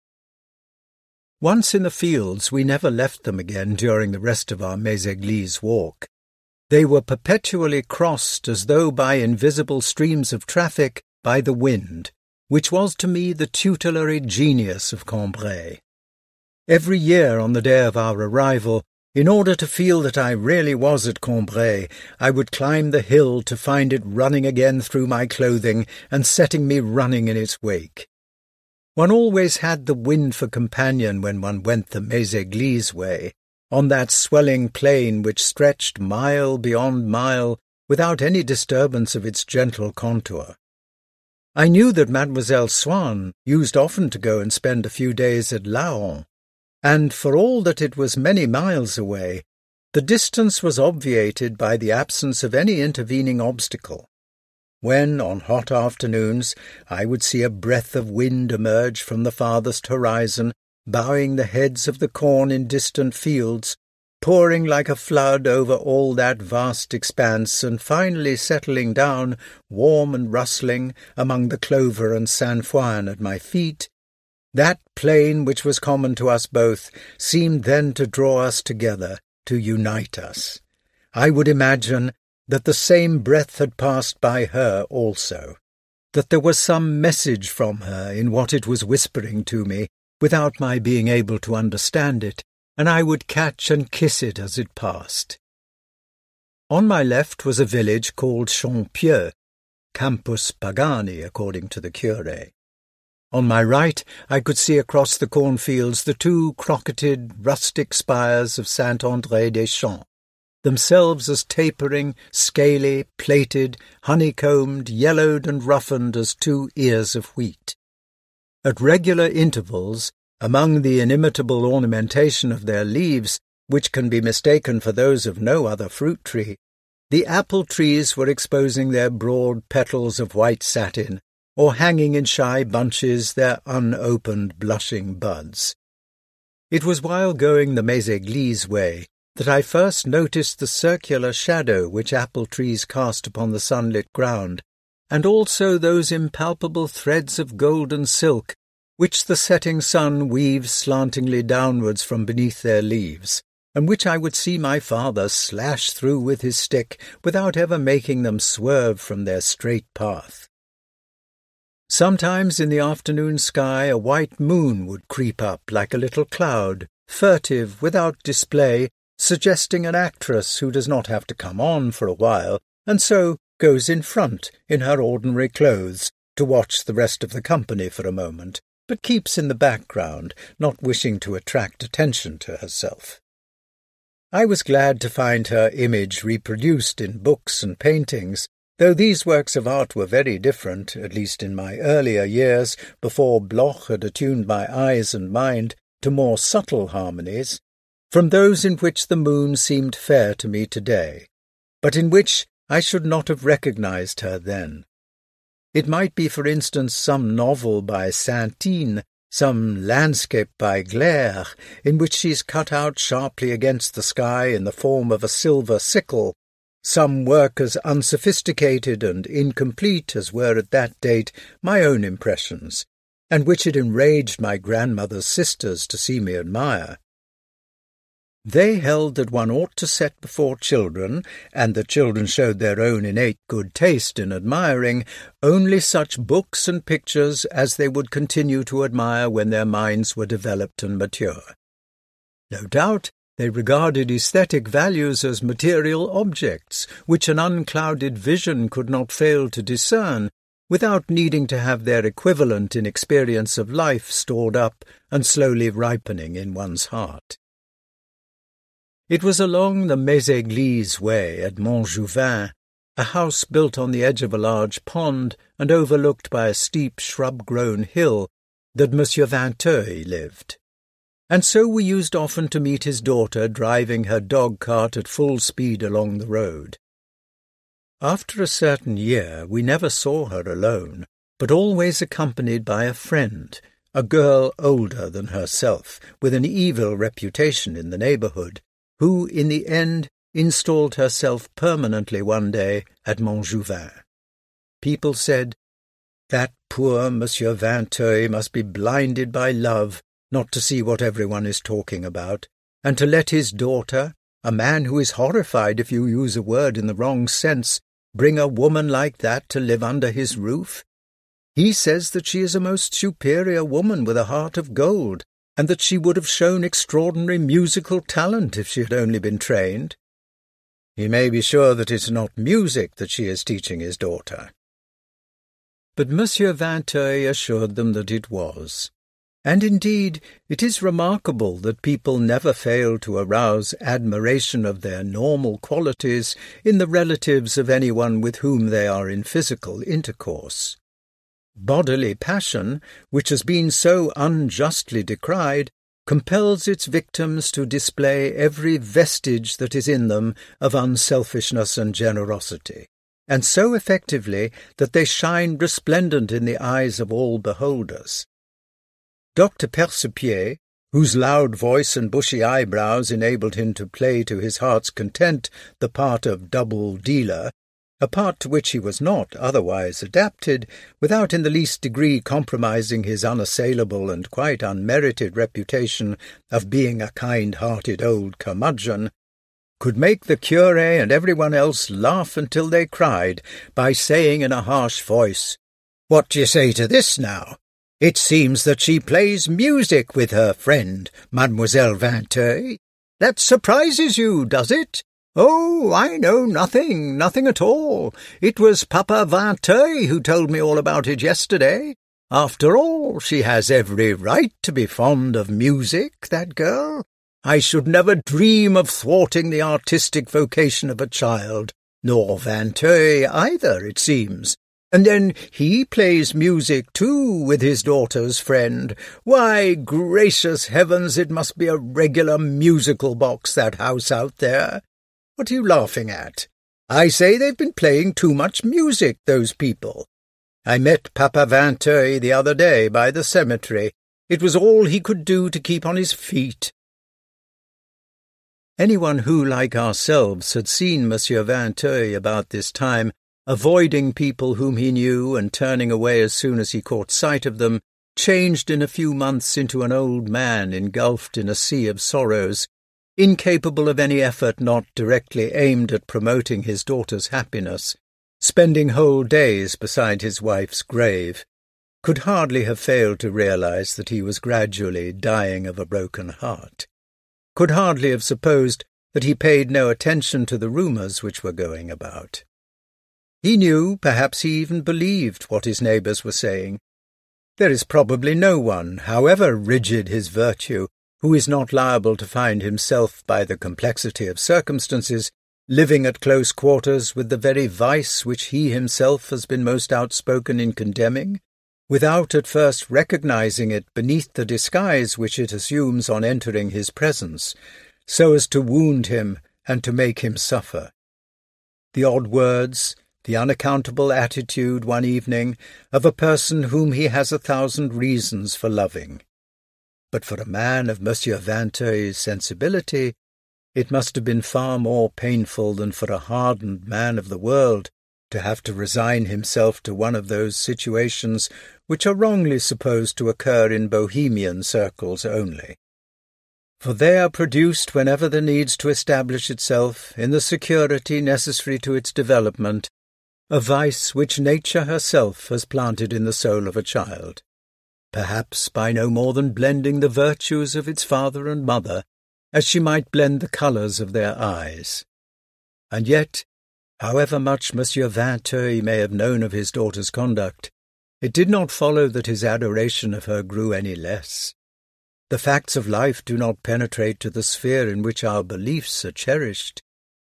Once in the fields, we never left them again during the rest of our Méséglise walk. They were perpetually crossed as though by invisible streams of traffic by the wind, which was to me the tutelary genius of Combray. Every year on the day of our arrival, in order to feel that I really was at Combray, I would climb the hill to find it running again through my clothing and setting me running in its wake. One always had the wind for companion when one went the Méséglise way, on that swelling plain which stretched mile beyond mile without any disturbance of its gentle contour. I knew that Mademoiselle Swann used often to go and spend a few days at Laon, and for all that it was many miles away, the distance was obviated by the absence of any intervening obstacle. When, on hot afternoons, I would see a breath of wind emerge from the farthest horizon, bowing the heads of the corn in distant fields, pouring like a flood over all that vast expanse, and finally settling down, warm and rustling, among the clover and sainfoin at my feet, that plain which was common to us both seemed then to draw us together, to unite us. I would imagine that the same breath had passed by her also, that there was some message from her in what it was whispering to me, without my being able to understand it, and I would catch and kiss it as it passed. On my left was a village called Champieux, Campus Pagani, according to the curé. On my right I could see across the cornfields the two crocketed, rustic spires of Saint-André-des-Champs, themselves as tapering, scaly, plated, honeycombed, yellowed and roughened as two ears of wheat. At regular intervals, among the inimitable ornamentation of their leaves, which can be mistaken for those of no other fruit tree, the apple trees were exposing their broad petals of white satin, or hanging in shy bunches their unopened blushing buds. It was while going the Méséglise way that I first noticed the circular shadow which apple trees cast upon the sunlit ground, and also those impalpable threads of golden silk which the setting sun weaves slantingly downwards from beneath their leaves, and which I would see my father slash through with his stick without ever making them swerve from their straight path. Sometimes in the afternoon sky a white moon would creep up like a little cloud, furtive, without display, suggesting an actress who does not have to come on for a while, and so goes in front in her ordinary clothes to watch the rest of the company for a moment, but keeps in the background, not wishing to attract attention to herself. I was glad to find her image reproduced in books and paintings, though these works of art were very different, at least in my earlier years, before Bloch had attuned my eyes and mind to more subtle harmonies, from those in which the moon seemed fair to me today, but in which I should not have recognized her then. It might be, for instance, some novel by Saintine, some landscape by Gleyre, in which she is cut out sharply against the sky in the form of a silver sickle, some work as unsophisticated and incomplete as were at that date my own impressions, and which it enraged my grandmother's sisters to see me admire. They held that one ought to set before children, and the children showed their own innate good taste in admiring, only such books and pictures as they would continue to admire when their minds were developed and mature. No doubt they regarded aesthetic values as material objects, which an unclouded vision could not fail to discern, without needing to have their equivalent in experience of life stored up and slowly ripening in one's heart. It was along the Méséglise way at Montjouvin, a house built on the edge of a large pond and overlooked by a steep shrub-grown hill, that Monsieur Vinteuil lived. And so we used often to meet his daughter driving her dog-cart at full speed along the road. After a certain year we never saw her alone, but always accompanied by a friend, a girl older than herself, with an evil reputation in the neighbourhood, who, in the end, installed herself permanently one day at Montjouvin. People said, "That poor Monsieur Vinteuil must be blinded by love not to see what everyone is talking about, and to let his daughter, a man who is horrified if you use a word in the wrong sense, bring a woman like that to live under his roof. He says that she is a most superior woman with a heart of gold, and that she would have shown extraordinary musical talent if she had only been trained. He may be sure that it's not music that she is teaching his daughter." But Monsieur Vinteuil assured them that it was. And indeed, it is remarkable that people never fail to arouse admiration of their normal qualities in the relatives of anyone with whom they are in physical intercourse. Bodily passion, which has been so unjustly decried, compels its victims to display every vestige that is in them of unselfishness and generosity, and so effectively that they shine resplendent in the eyes of all beholders. Dr. Percepied, whose loud voice and bushy eyebrows enabled him to play to his heart's content the part of double dealer, a part to which he was not otherwise adapted, without in the least degree compromising his unassailable and quite unmerited reputation of being a kind-hearted old curmudgeon, could make the curé and everyone else laugh until they cried by saying in a harsh voice, "What do you say to this now? It seems that she plays music with her friend, Mademoiselle Vinteuil. That surprises you, does it? Oh, I know nothing at all. It was Papa Vinteuil who told me all about it yesterday. After all, she has every right to be fond of music, that girl. I should never dream of thwarting the artistic vocation of a child, nor Vinteuil either, it seems. And then he plays music, too, with his daughter's friend. Why, gracious heavens, it must be a regular musical box, that house out there. What are you laughing at? I say they've been playing too much music, those people. I met Papa Vinteuil the other day by the cemetery. It was all he could do to keep on his feet." Anyone who, like ourselves, had seen Monsieur Vinteuil about this time, avoiding people whom he knew and turning away as soon as he caught sight of them, changed in a few months into an old man engulfed in a sea of sorrows, incapable of any effort not directly aimed at promoting his daughter's happiness, spending whole days beside his wife's grave, could hardly have failed to realize that he was gradually dying of a broken heart, could hardly have supposed that he paid no attention to the rumours which were going about. He knew, perhaps he even believed, what his neighbours were saying. There is probably no one, however rigid his virtue, who is not liable to find himself, by the complexity of circumstances, living at close quarters with the very vice which he himself has been most outspoken in condemning, without at first recognizing it beneath the disguise which it assumes on entering his presence, so as to wound him and to make him suffer. The odd words, the unaccountable attitude one evening of a person whom he has 1,000 reasons for loving. But for a man of Monsieur Vinteuil's sensibility, it must have been far more painful than for a hardened man of the world to have to resign himself to one of those situations which are wrongly supposed to occur in bohemian circles only. For they are produced whenever there needs to establish itself, in the security necessary to its development, a vice which nature herself has planted in the soul of a child, perhaps by no more than blending the virtues of its father and mother, as she might blend the colours of their eyes. And yet, however much Monsieur Vinteuil may have known of his daughter's conduct, it did not follow that his adoration of her grew any less. The facts of life do not penetrate to the sphere in which our beliefs are cherished.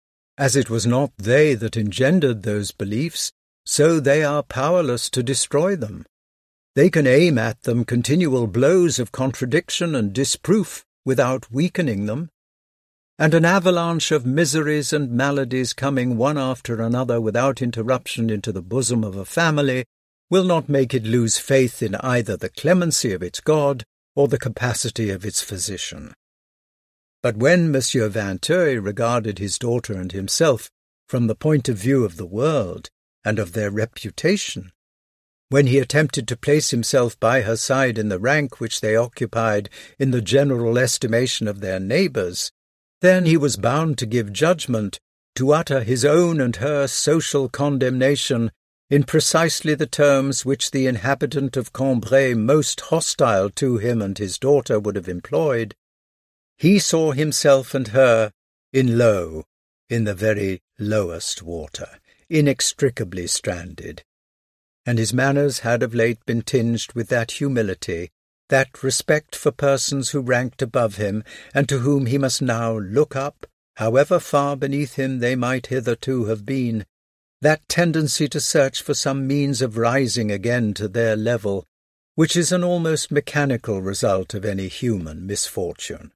As it was not they that engendered those beliefs, so they are powerless to destroy them. They can aim at them continual blows of contradiction and disproof without weakening them, and an avalanche of miseries and maladies coming one after another without interruption into the bosom of a family will not make it lose faith in either the clemency of its God or the capacity of its physician. But when Monsieur Vinteuil regarded his daughter and himself from the point of view of the world and of their reputation, when he attempted to place himself by her side in the rank which they occupied in the general estimation of their neighbours, then he was bound to give judgment, to utter his own and her social condemnation in precisely the terms which the inhabitant of Combray most hostile to him and his daughter would have employed. He saw himself and her in the very lowest water, inextricably stranded, and his manners had of late been tinged with that humility, that respect for persons who ranked above him, and to whom he must now look up, however far beneath him they might hitherto have been, that tendency to search for some means of rising again to their level, which is an almost mechanical result of any human misfortune.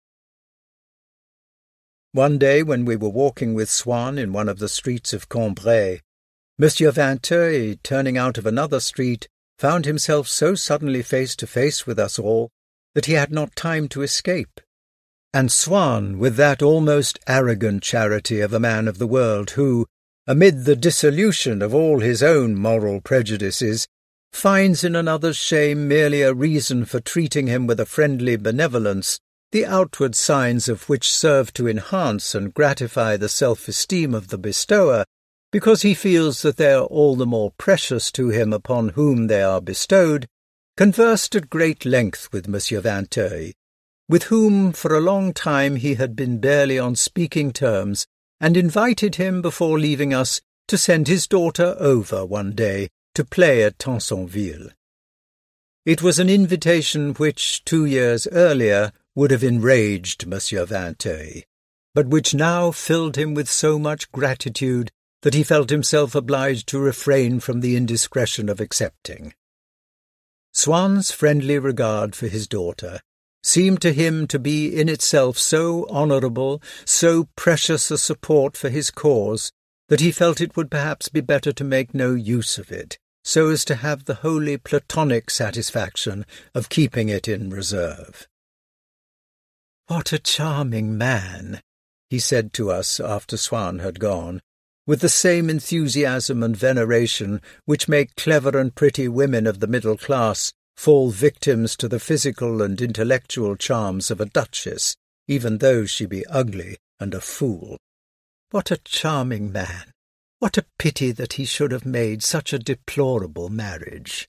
One day, when we were walking with Swann in one of the streets of Combray, Monsieur Vinteuil, turning out of another street, found himself so suddenly face to face with us all that he had not time to escape. And Swann, with that almost arrogant charity of a man of the world who, amid the dissolution of all his own moral prejudices, finds in another's shame merely a reason for treating him with a friendly benevolence, the outward signs of which serve to enhance and gratify the self-esteem of the bestower, because he feels that they are all the more precious to him upon whom they are bestowed, conversed at great length with Monsieur Vinteuil, with whom for a long time he had been barely on speaking terms, and invited him before leaving us to send his daughter over one day to play at Tansonville. It was an invitation which, 2 years earlier, would have enraged Monsieur Vinteuil, but which now filled him with so much gratitude that he felt himself obliged to refrain from the indiscretion of accepting. Swann's friendly regard for his daughter seemed to him to be in itself so honourable, so precious a support for his cause, that he felt it would perhaps be better to make no use of it, so as to have the wholly platonic satisfaction of keeping it in reserve. "What a charming man," he said to us after Swann had gone, with the same enthusiasm and veneration which make clever and pretty women of the middle class fall victims to the physical and intellectual charms of a duchess, even though she be ugly and a fool. What a charming man! What a pity that he should have made such a deplorable marriage.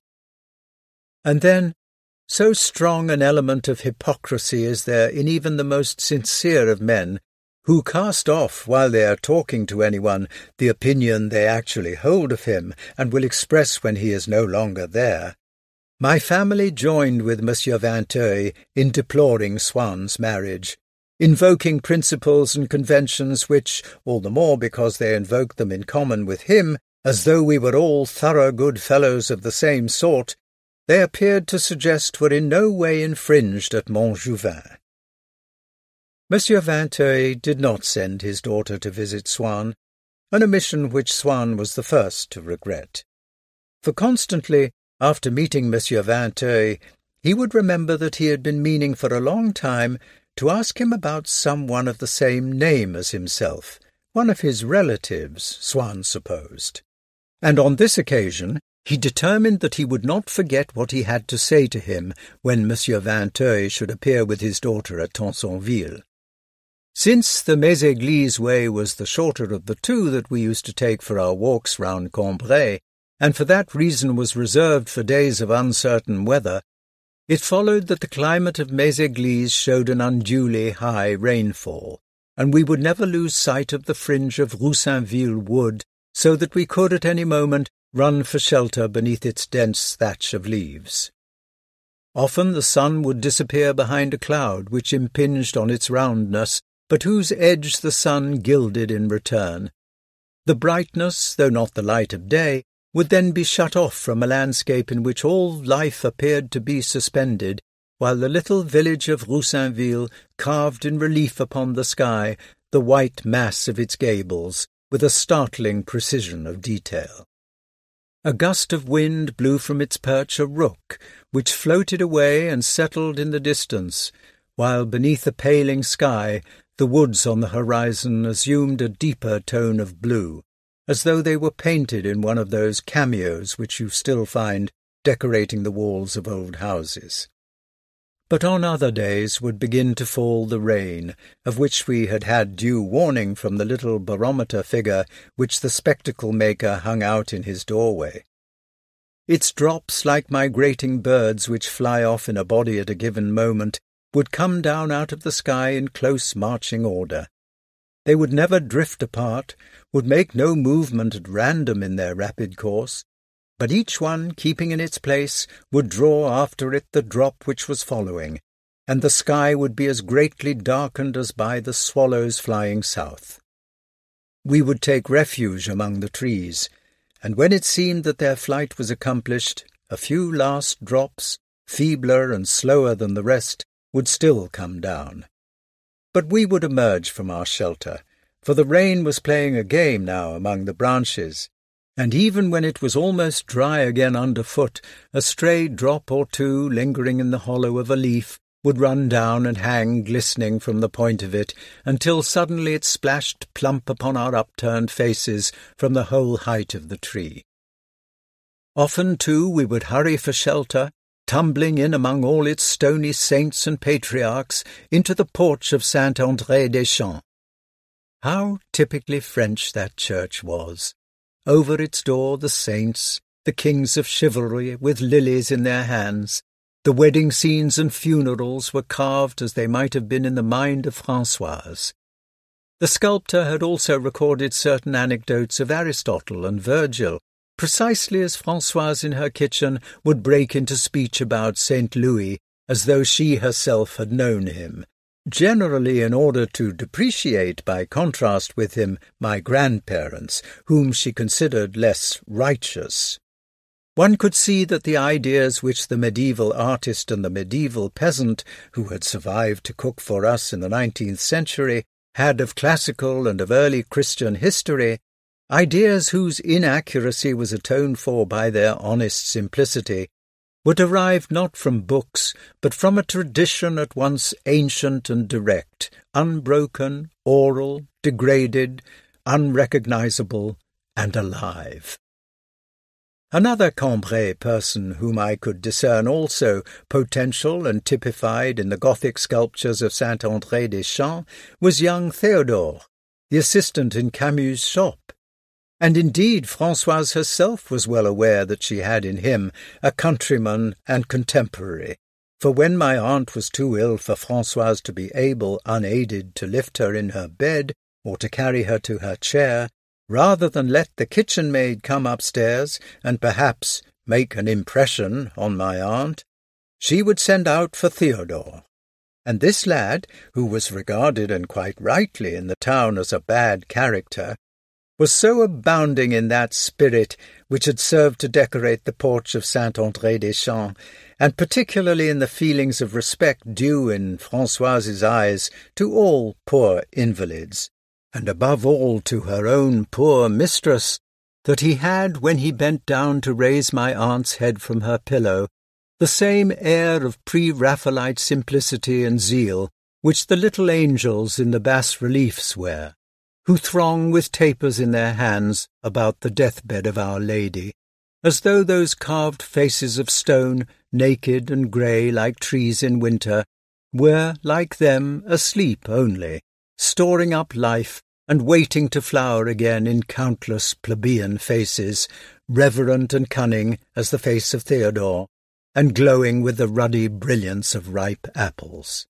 And then, so strong an element of hypocrisy is there in even the most sincere of men, who cast off, while they are talking to anyone, the opinion they actually hold of him, and will express when he is no longer there. My family joined with Monsieur Vinteuil in deploring Swann's marriage, invoking principles and conventions which, all the more because they invoked them in common with him, as though we were all thorough good fellows of the same sort, they appeared to suggest were in no way infringed at Montjouvin. Monsieur Vinteuil did not send his daughter to visit Swann, an omission which Swann was the first to regret. For constantly, after meeting Monsieur Vinteuil, he would remember that he had been meaning for a long time to ask him about someone of the same name as himself, one of his relatives, Swann supposed. And on this occasion he determined that he would not forget what he had to say to him when Monsieur Vinteuil should appear with his daughter at Tansonville. Since the Méséglise way was the shorter of the two that we used to take for our walks round Cambrai, and for that reason was reserved for days of uncertain weather, it followed that the climate of Méséglise showed an unduly high rainfall, and we would never lose sight of the fringe of Roussainville wood, so that we could at any moment run for shelter beneath its dense thatch of leaves. Often the sun would disappear behind a cloud which impinged on its roundness, but whose edge the sun gilded in return. The brightness, though not the light of day, would then be shut off from a landscape in which all life appeared to be suspended, while the little village of Roussainville carved in relief upon the sky the white mass of its gables, with a startling precision of detail. A gust of wind blew from its perch a rook, which floated away and settled in the distance, while beneath a paling sky the woods on the horizon assumed a deeper tone of blue, as though they were painted in one of those cameos which you still find decorating the walls of old houses. But on other days would begin to fall the rain, of which we had had due warning from the little barometer figure which the spectacle-maker hung out in his doorway. Its drops, like migrating birds which fly off in a body at a given moment, would come down out of the sky in close marching order. They would never drift apart, would make no movement at random in their rapid course, but each one, keeping in its place, would draw after it the drop which was following, and the sky would be as greatly darkened as by the swallows flying south. We would take refuge among the trees, and when it seemed that their flight was accomplished, a few last drops, feebler and slower than the rest, would still come down. But we would emerge from our shelter, for the rain was playing a game now among the branches, and even when it was almost dry again underfoot, a stray drop or two lingering in the hollow of a leaf would run down and hang glistening from the point of it, until suddenly it splashed plump upon our upturned faces from the whole height of the tree. Often, too, we would hurry for shelter, tumbling in among all its stony saints and patriarchs into the porch of Saint-André-des-Champs. How typically French that church was! Over its door the saints, the kings of chivalry with lilies in their hands. The wedding scenes and funerals were carved as they might have been in the mind of Françoise. The sculptor had also recorded certain anecdotes of Aristotle and Virgil, precisely as Françoise in her kitchen would break into speech about St. Louis as though she herself had known him, generally in order to depreciate by contrast with him my grandparents, whom she considered less righteous. One could see that the ideas which the medieval artist and the medieval peasant, who had survived to cook for us in the 19th century, had of classical and of early Christian history, ideas whose inaccuracy was atoned for by their honest simplicity, were derived not from books, but from a tradition at once ancient and direct, unbroken, oral, degraded, unrecognizable, and alive. Another Cambrai person whom I could discern also potential and typified in the Gothic sculptures of Saint-André-des-Champs was young Theodore, the assistant in Camus' shop. And indeed Françoise herself was well aware that she had in him a countryman and contemporary, for when my aunt was too ill for Françoise to be able, unaided, to lift her in her bed or to carry her to her chair, rather than let the kitchen-maid come upstairs and perhaps make an impression on my aunt, she would send out for Theodore. And this lad, who was regarded, and quite rightly, in the town as a bad character, was so abounding in that spirit which had served to decorate the porch of Saint-André-des-Champs, and particularly in the feelings of respect due in Françoise's eyes to all poor invalids, and above all to her own poor mistress, that he had, when he bent down to raise my aunt's head from her pillow, the same air of pre-Raphaelite simplicity and zeal which the little angels in the bas-reliefs wear, who throng with tapers in their hands about the deathbed of Our Lady, as though those carved faces of stone, naked and grey like trees in winter, were, like them, asleep only, storing up life and waiting to flower again in countless plebeian faces, reverent and cunning as the face of Theodore, and glowing with the ruddy brilliance of ripe apples.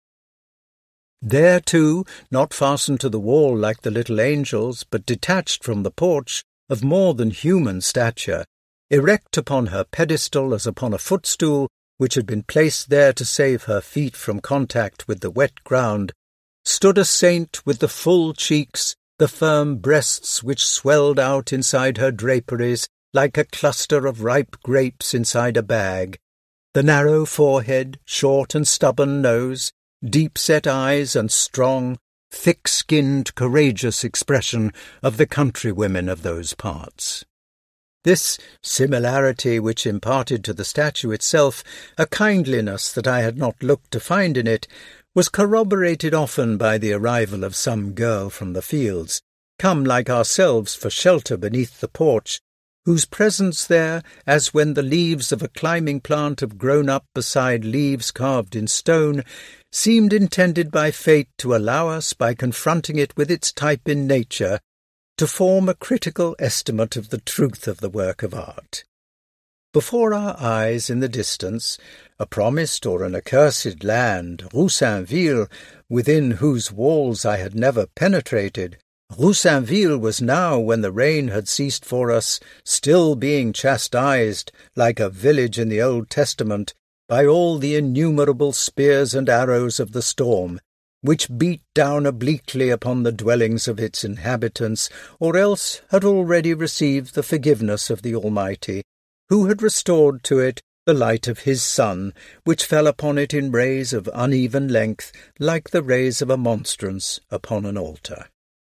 There, too, not fastened to the wall like the little angels, but detached from the porch, of more than human stature, erect upon her pedestal as upon a footstool which had been placed there to save her feet from contact with the wet ground, stood a saint with the full cheeks, the firm breasts which swelled out inside her draperies like a cluster of ripe grapes inside a bag, the narrow forehead, short and stubborn nose, deep-set eyes and strong, thick-skinned, courageous expression of the countrywomen of those parts. This similarity, which imparted to the statue itself a kindliness that I had not looked to find in it, was corroborated often by the arrival of some girl from the fields, come like ourselves for shelter beneath the porch, whose presence there, as when the leaves of a climbing plant have grown up beside leaves carved in stone, seemed intended by fate to allow us, by confronting it with its type in nature, to form a critical estimate of the truth of the work of art. Before our eyes, in the distance, a promised or an accursed land, Roussainville, within whose walls I had never penetrated. Roussainville was now, when the rain had ceased for us, still being chastised, like a village in the Old Testament, by all the innumerable spears and arrows of the storm, which beat down obliquely upon the dwellings of its inhabitants, or else had already received the forgiveness of the Almighty, who had restored to it the light of his sun, which fell upon it in rays of uneven length, like the rays of a monstrance upon an altar.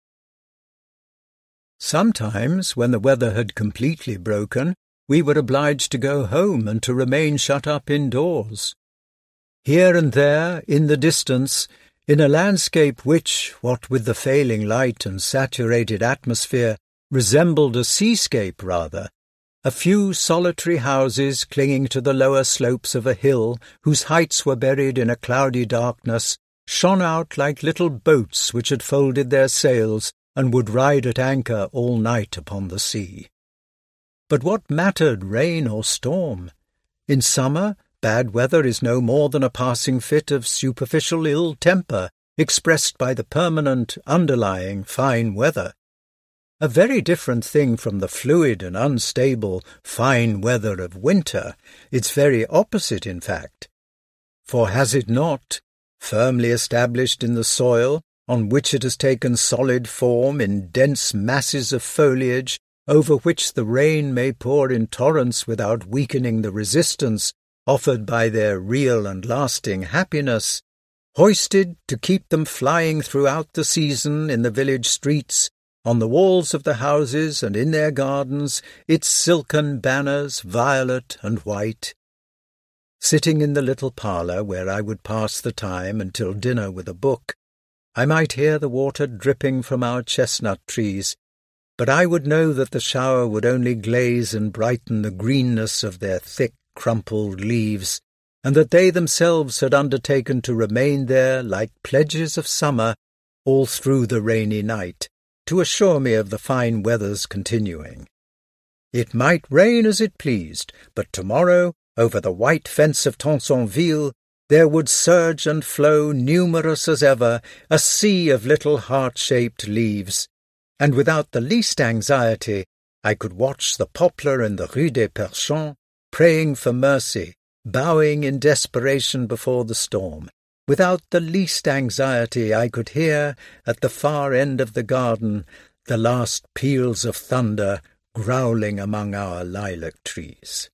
Sometimes, when the weather had completely broken, we were obliged to go home and to remain shut up indoors. Here and there, in the distance, in a landscape which, what with the failing light and saturated atmosphere, resembled a seascape rather, a few solitary houses clinging to the lower slopes of a hill, whose heights were buried in a cloudy darkness, shone out like little boats which had folded their sails and would ride at anchor all night upon the sea. But what mattered rain or storm? In summer, bad weather is no more than a passing fit of superficial ill temper, expressed by the permanent, underlying fine weather. A very different thing from the fluid and unstable fine weather of winter, its very opposite, in fact. For has it not, firmly established in the soil, on which it has taken solid form in dense masses of foliage, over which the rain may pour in torrents without weakening the resistance offered by their real and lasting happiness, hoisted to keep them flying throughout the season in the village streets, on the walls of the houses and in their gardens, its silken banners, violet and white. Sitting in the little parlour where I would pass the time until dinner with a book, I might hear the water dripping from our chestnut trees, but I would know that the shower would only glaze and brighten the greenness of their thick, crumpled leaves, and that they themselves had undertaken to remain there like pledges of summer all through the rainy night, to assure me of the fine weather's continuing. It might rain as it pleased, but tomorrow, over the white fence of Tansonville, there would surge and flow, numerous as ever, a sea of little heart-shaped leaves, and without the least anxiety I could watch the poplar in the Rue des Perchons, praying for mercy, bowing in desperation before the storm. Without the least anxiety I could hear, at the far end of the garden, the last peals of thunder growling among our lilac trees.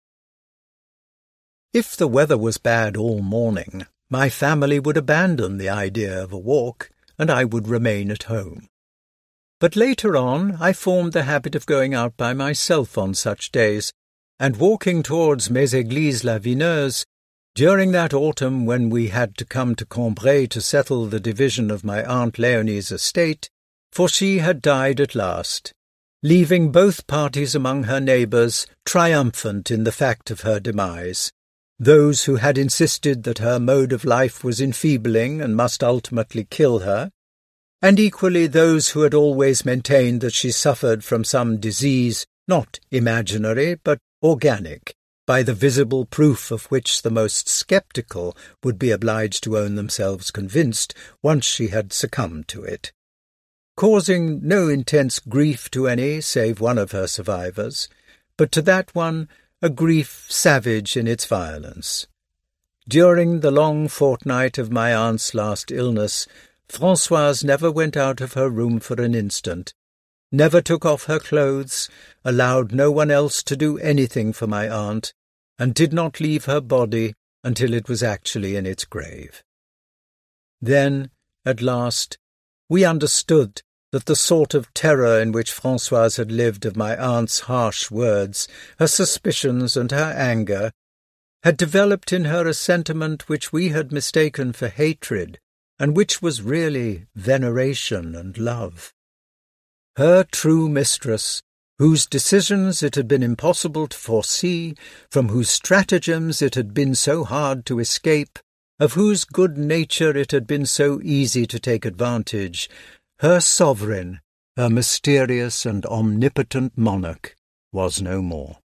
If the weather was bad all morning, my family would abandon the idea of a walk, and I would remain at home. But later on I formed the habit of going out by myself on such days, and walking towards Méséglise-la-Vineuse. During that autumn when we had to come to Combray to settle the division of my Aunt Léonie's estate, for she had died at last, leaving both parties among her neighbours triumphant in the fact of her demise, those who had insisted that her mode of life was enfeebling and must ultimately kill her, and equally those who had always maintained that she suffered from some disease, not imaginary, but organic, by the visible proof of which the most sceptical would be obliged to own themselves convinced once she had succumbed to it, causing no intense grief to any save one of her survivors, but to that one a grief savage in its violence. During the long fortnight of my aunt's last illness, Françoise never went out of her room for an instant, never took off her clothes, allowed no one else to do anything for my aunt, and did not leave her body until it was actually in its grave. Then, at last, we understood that the sort of terror in which Françoise had lived of my aunt's harsh words, her suspicions and her anger, had developed in her a sentiment which we had mistaken for hatred, and which was really veneration and love. Her true mistress, whose decisions it had been impossible to foresee, from whose stratagems it had been so hard to escape, of whose good nature it had been so easy to take advantage, her sovereign, her mysterious and omnipotent monarch, was no more.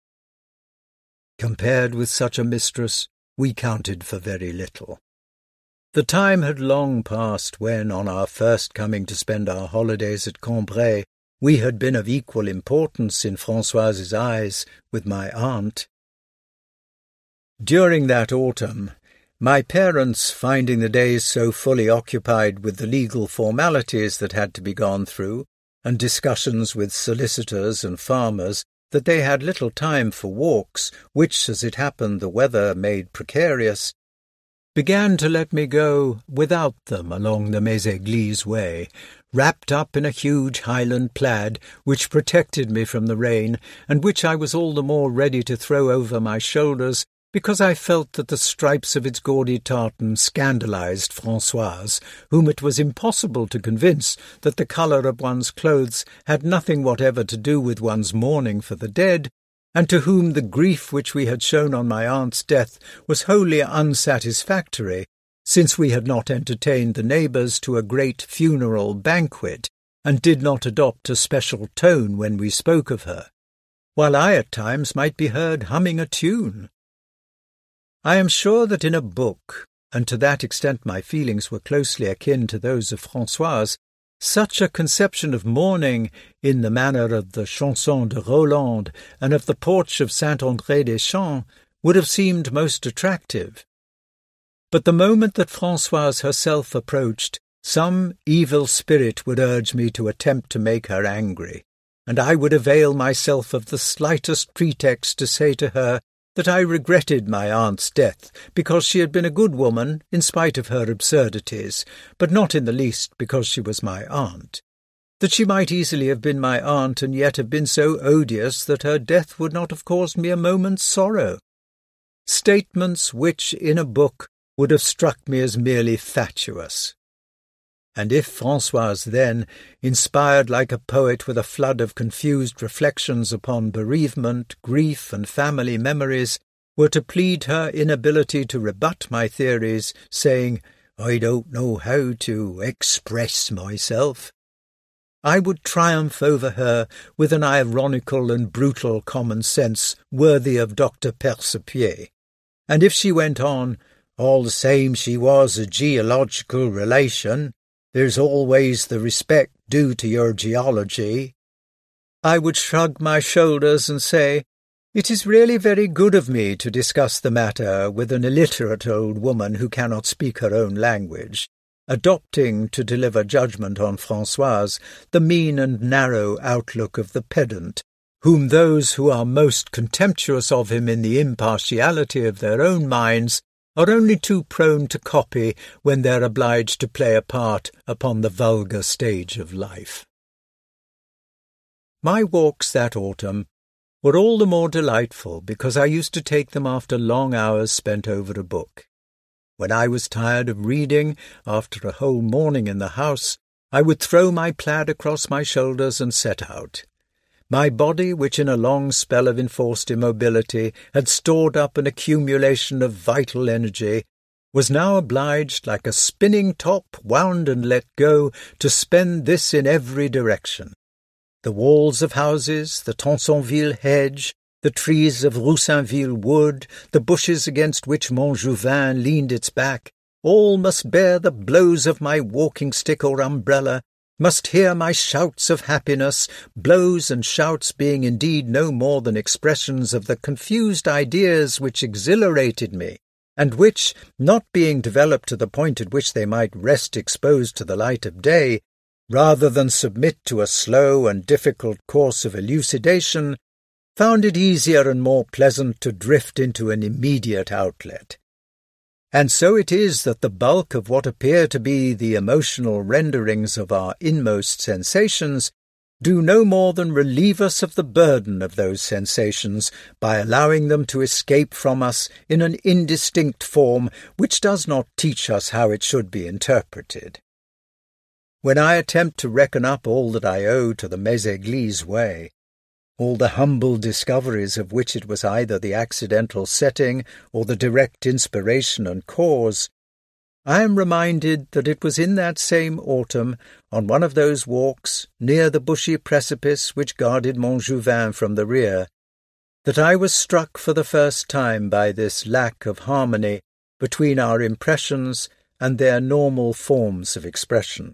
Compared with such a mistress, we counted for very little. The time had long passed when, on our first coming to spend our holidays at Combray, we had been of equal importance in Françoise's eyes with my aunt. During that autumn, my parents, finding the days so fully occupied with the legal formalities that had to be gone through, and discussions with solicitors and farmers, that they had little time for walks, which, as it happened, the weather made precarious, began to let me go without them along the Méséglise way, wrapped up in a huge Highland plaid which protected me from the rain, and which I was all the more ready to throw over my shoulders because I felt that the stripes of its gaudy tartan scandalized Françoise, whom it was impossible to convince that the colour of one's clothes had nothing whatever to do with one's mourning for the dead, and to whom the grief which we had shown on my aunt's death was wholly unsatisfactory, since we had not entertained the neighbours to a great funeral banquet, and did not adopt a special tone when we spoke of her, while I at times might be heard humming a tune. I am sure that in a book, and to that extent my feelings were closely akin to those of Françoise, such a conception of mourning, in the manner of the Chanson de Roland and of the porch of Saint-André-des-Champs, would have seemed most attractive. But the moment that Françoise herself approached, some evil spirit would urge me to attempt to make her angry, and I would avail myself of the slightest pretext to say to her that I regretted my aunt's death because she had been a good woman in spite of her absurdities, but not in the least because she was my aunt, that she might easily have been my aunt and yet have been so odious that her death would not have caused me a moment's sorrow. Statements which, in a book, would have struck me as merely fatuous. and if Françoise then, inspired like a poet with a flood of confused reflections upon bereavement, grief, and family memories, were to plead her inability to rebut my theories, saying, "I don't know how to express myself," I would triumph over her with an ironical and brutal common sense worthy of Dr. Percepied. And if she went on, "All the same she was a geological relation, there's always the respect due to your geology," I would shrug my shoulders and say, "It is really very good of me to discuss the matter with an illiterate old woman who cannot speak her own language, adopting, to deliver judgment on Françoise, the mean and narrow outlook of the pedant, whom those who are most contemptuous of him in the impartiality of their own minds are only too prone to copy when they are obliged to play a part upon the vulgar stage of life." My walks that autumn were all the more delightful because I used to take them after long hours spent over a book. When I was tired of reading, after a whole morning in the house, I would throw my plaid across my shoulders and set out. My body, which in a long spell of enforced immobility had stored up an accumulation of vital energy, was now obliged, like a spinning top wound and let go, to spend this in every direction. The walls of houses, the Tansonville hedge, the trees of Roussainville wood, the bushes against which Montjouvin leaned its back, all must bear the blows of my walking-stick or umbrella, must hear my shouts of happiness, blows and shouts being indeed no more than expressions of the confused ideas which exhilarated me, and which, not being developed to the point at which they might rest exposed to the light of day, rather than submit to a slow and difficult course of elucidation, found it easier and more pleasant to drift into an immediate outlet. And so it is that the bulk of what appear to be the emotional renderings of our inmost sensations do no more than relieve us of the burden of those sensations by allowing them to escape from us in an indistinct form which does not teach us how it should be interpreted. When I attempt to reckon up all that I owe to the Méséglise way, all the humble discoveries of which it was either the accidental setting or the direct inspiration and cause, I am reminded that it was in that same autumn, on one of those walks near the bushy precipice which guarded Montjouvin from the rear, that I was struck for the first time by this lack of harmony between our impressions and their normal forms of expression.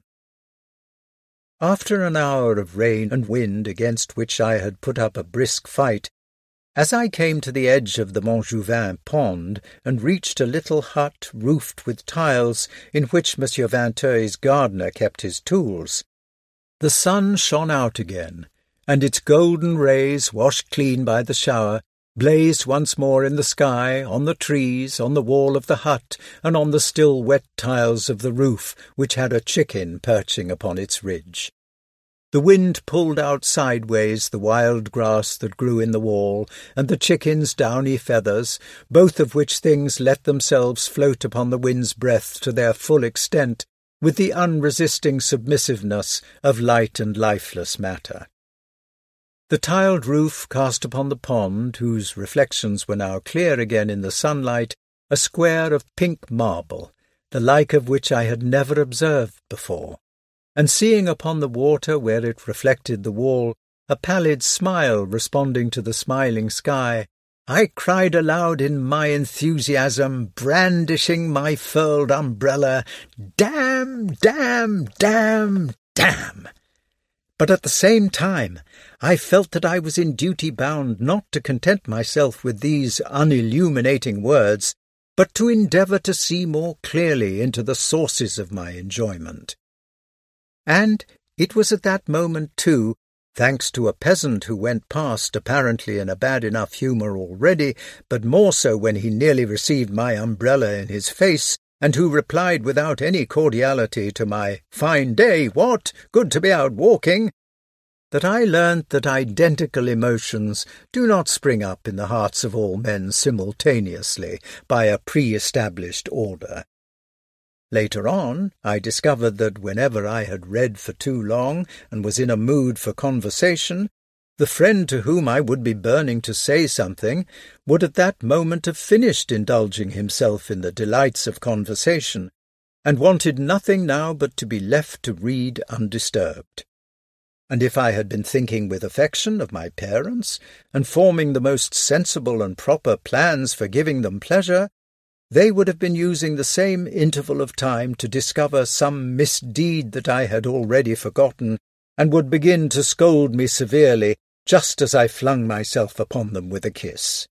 After an hour of rain and wind against which I had put up a brisk fight, as I came to the edge of the Montjouvin pond and reached a little hut roofed with tiles in which Monsieur Vinteuil's gardener kept his tools, the sun shone out again, and its golden rays, washed clean by the shower, blazed once more in the sky, on the trees, on the wall of the hut, and on the still wet tiles of the roof, which had a chicken perching upon its ridge. The wind pulled out sideways the wild grass that grew in the wall, and the chicken's downy feathers, both of which things let themselves float upon the wind's breath to their full extent, with the unresisting submissiveness of light and lifeless matter. The tiled roof cast upon the pond, whose reflections were now clear again in the sunlight, a square of pink marble, the like of which I had never observed before, and seeing upon the water where it reflected the wall a pallid smile responding to the smiling sky, I cried aloud in my enthusiasm, brandishing my furled umbrella, "Damn, damn, damn, damn!" But at the same time I felt that I was in duty bound not to content myself with these unilluminating words, but to endeavour to see more clearly into the sources of my enjoyment. And it was at that moment, too, thanks to a peasant who went past apparently in a bad enough humour already, but more so when he nearly received my umbrella in his face, and who replied without any cordiality to my "Fine day, what? Good to be out walking," that I learnt that identical emotions do not spring up in the hearts of all men simultaneously by a pre-established order. Later on, I discovered that whenever I had read for too long and was in a mood for conversation, the friend to whom I would be burning to say something would at that moment have finished indulging himself in the delights of conversation, and wanted nothing now but to be left to read undisturbed. And if I had been thinking with affection of my parents, and forming the most sensible and proper plans for giving them pleasure, they would have been using the same interval of time to discover some misdeed that I had already forgotten, and would begin to scold me severely just as I flung myself upon them with a kiss.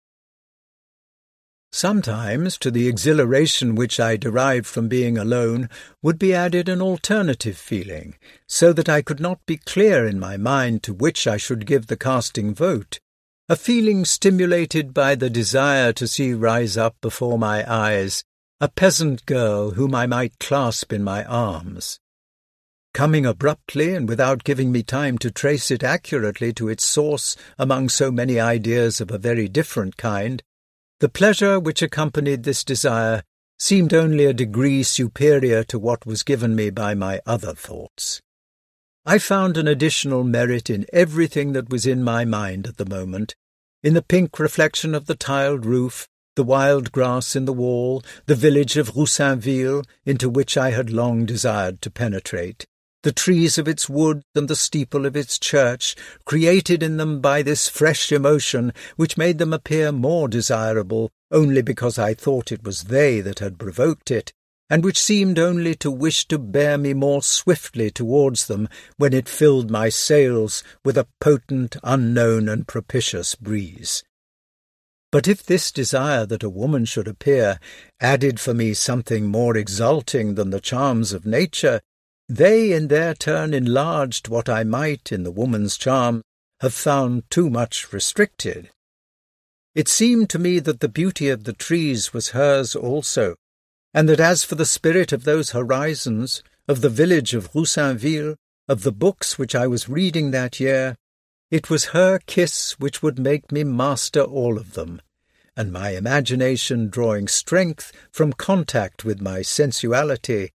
Sometimes to the exhilaration which I derived from being alone would be added an alternative feeling, so that I could not be clear in my mind to which I should give the casting vote, a feeling stimulated by the desire to see rise up before my eyes a peasant girl whom I might clasp in my arms. Coming abruptly and without giving me time to trace it accurately to its source among so many ideas of a very different kind, the pleasure which accompanied this desire seemed only a degree superior to what was given me by my other thoughts. I found an additional merit in everything that was in my mind at the moment, in the pink reflection of the tiled roof, the wild grass in the wall, the village of Roussainville, into which I had long desired to penetrate, the trees of its wood and the steeple of its church, created in them by this fresh emotion, which made them appear more desirable only because I thought it was they that had provoked it, and which seemed only to wish to bear me more swiftly towards them when it filled my sails with a potent, unknown, and propitious breeze. But if this desire that a woman should appear added for me something more exalting than the charms of nature, they in their turn enlarged what I might, in the woman's charm, have found too much restricted. It seemed to me that the beauty of the trees was hers also, and that as for the spirit of those horizons, of the village of Roussainville, of the books which I was reading that year, it was her kiss which would make me master all of them, and my imagination drawing strength from contact with my sensuality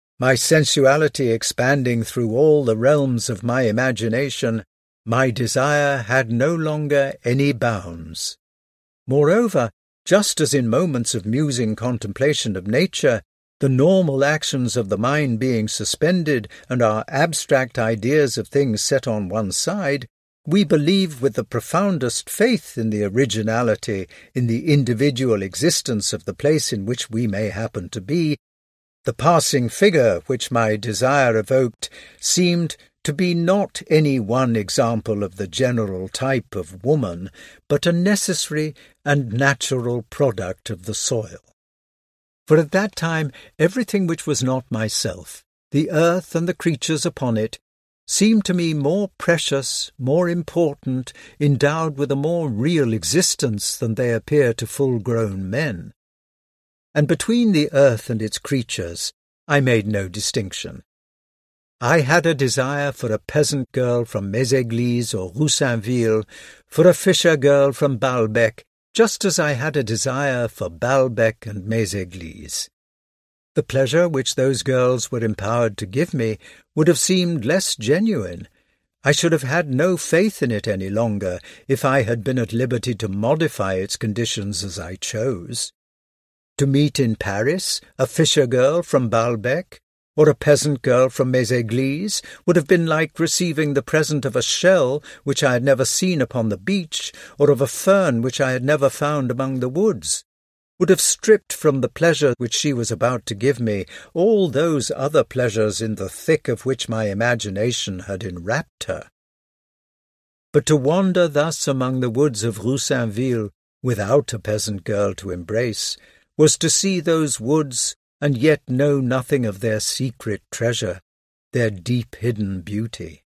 expanding through all the realms of my imagination, my desire had no longer any bounds. Moreover, just as in moments of musing contemplation of nature, the normal actions of the mind being suspended and our abstract ideas of things set on one side, we believe with the profoundest faith in the originality, in the individual existence of the place in which we may happen to be. The passing figure which my desire evoked seemed to be not any one example of the general type of woman, but a necessary and natural product of the soil. For at that time everything which was not myself, the earth and the creatures upon it, seemed to me more precious, more important, endowed with a more real existence than they appear to full-grown men. And between the earth and its creatures I made no distinction. I had a desire for a peasant girl from Méséglise or Roussainville, for a fisher girl from Balbec, just as I had a desire for Balbec and Méséglise. The pleasure which those girls were empowered to give me would have seemed less genuine. I should have had no faith in it any longer if I had been at liberty to modify its conditions as I chose. To meet in Paris a fisher girl from Balbec or a peasant girl from Méséglise would have been like receiving the present of a shell which I had never seen upon the beach, or of a fern which I had never found among the woods, would have stripped from the pleasure which she was about to give me all those other pleasures in the thick of which my imagination had enwrapped her. But to wander thus among the woods of Roussainville without a peasant girl to embrace was to see those woods and yet know nothing of their secret treasure, their deep-hidden beauty.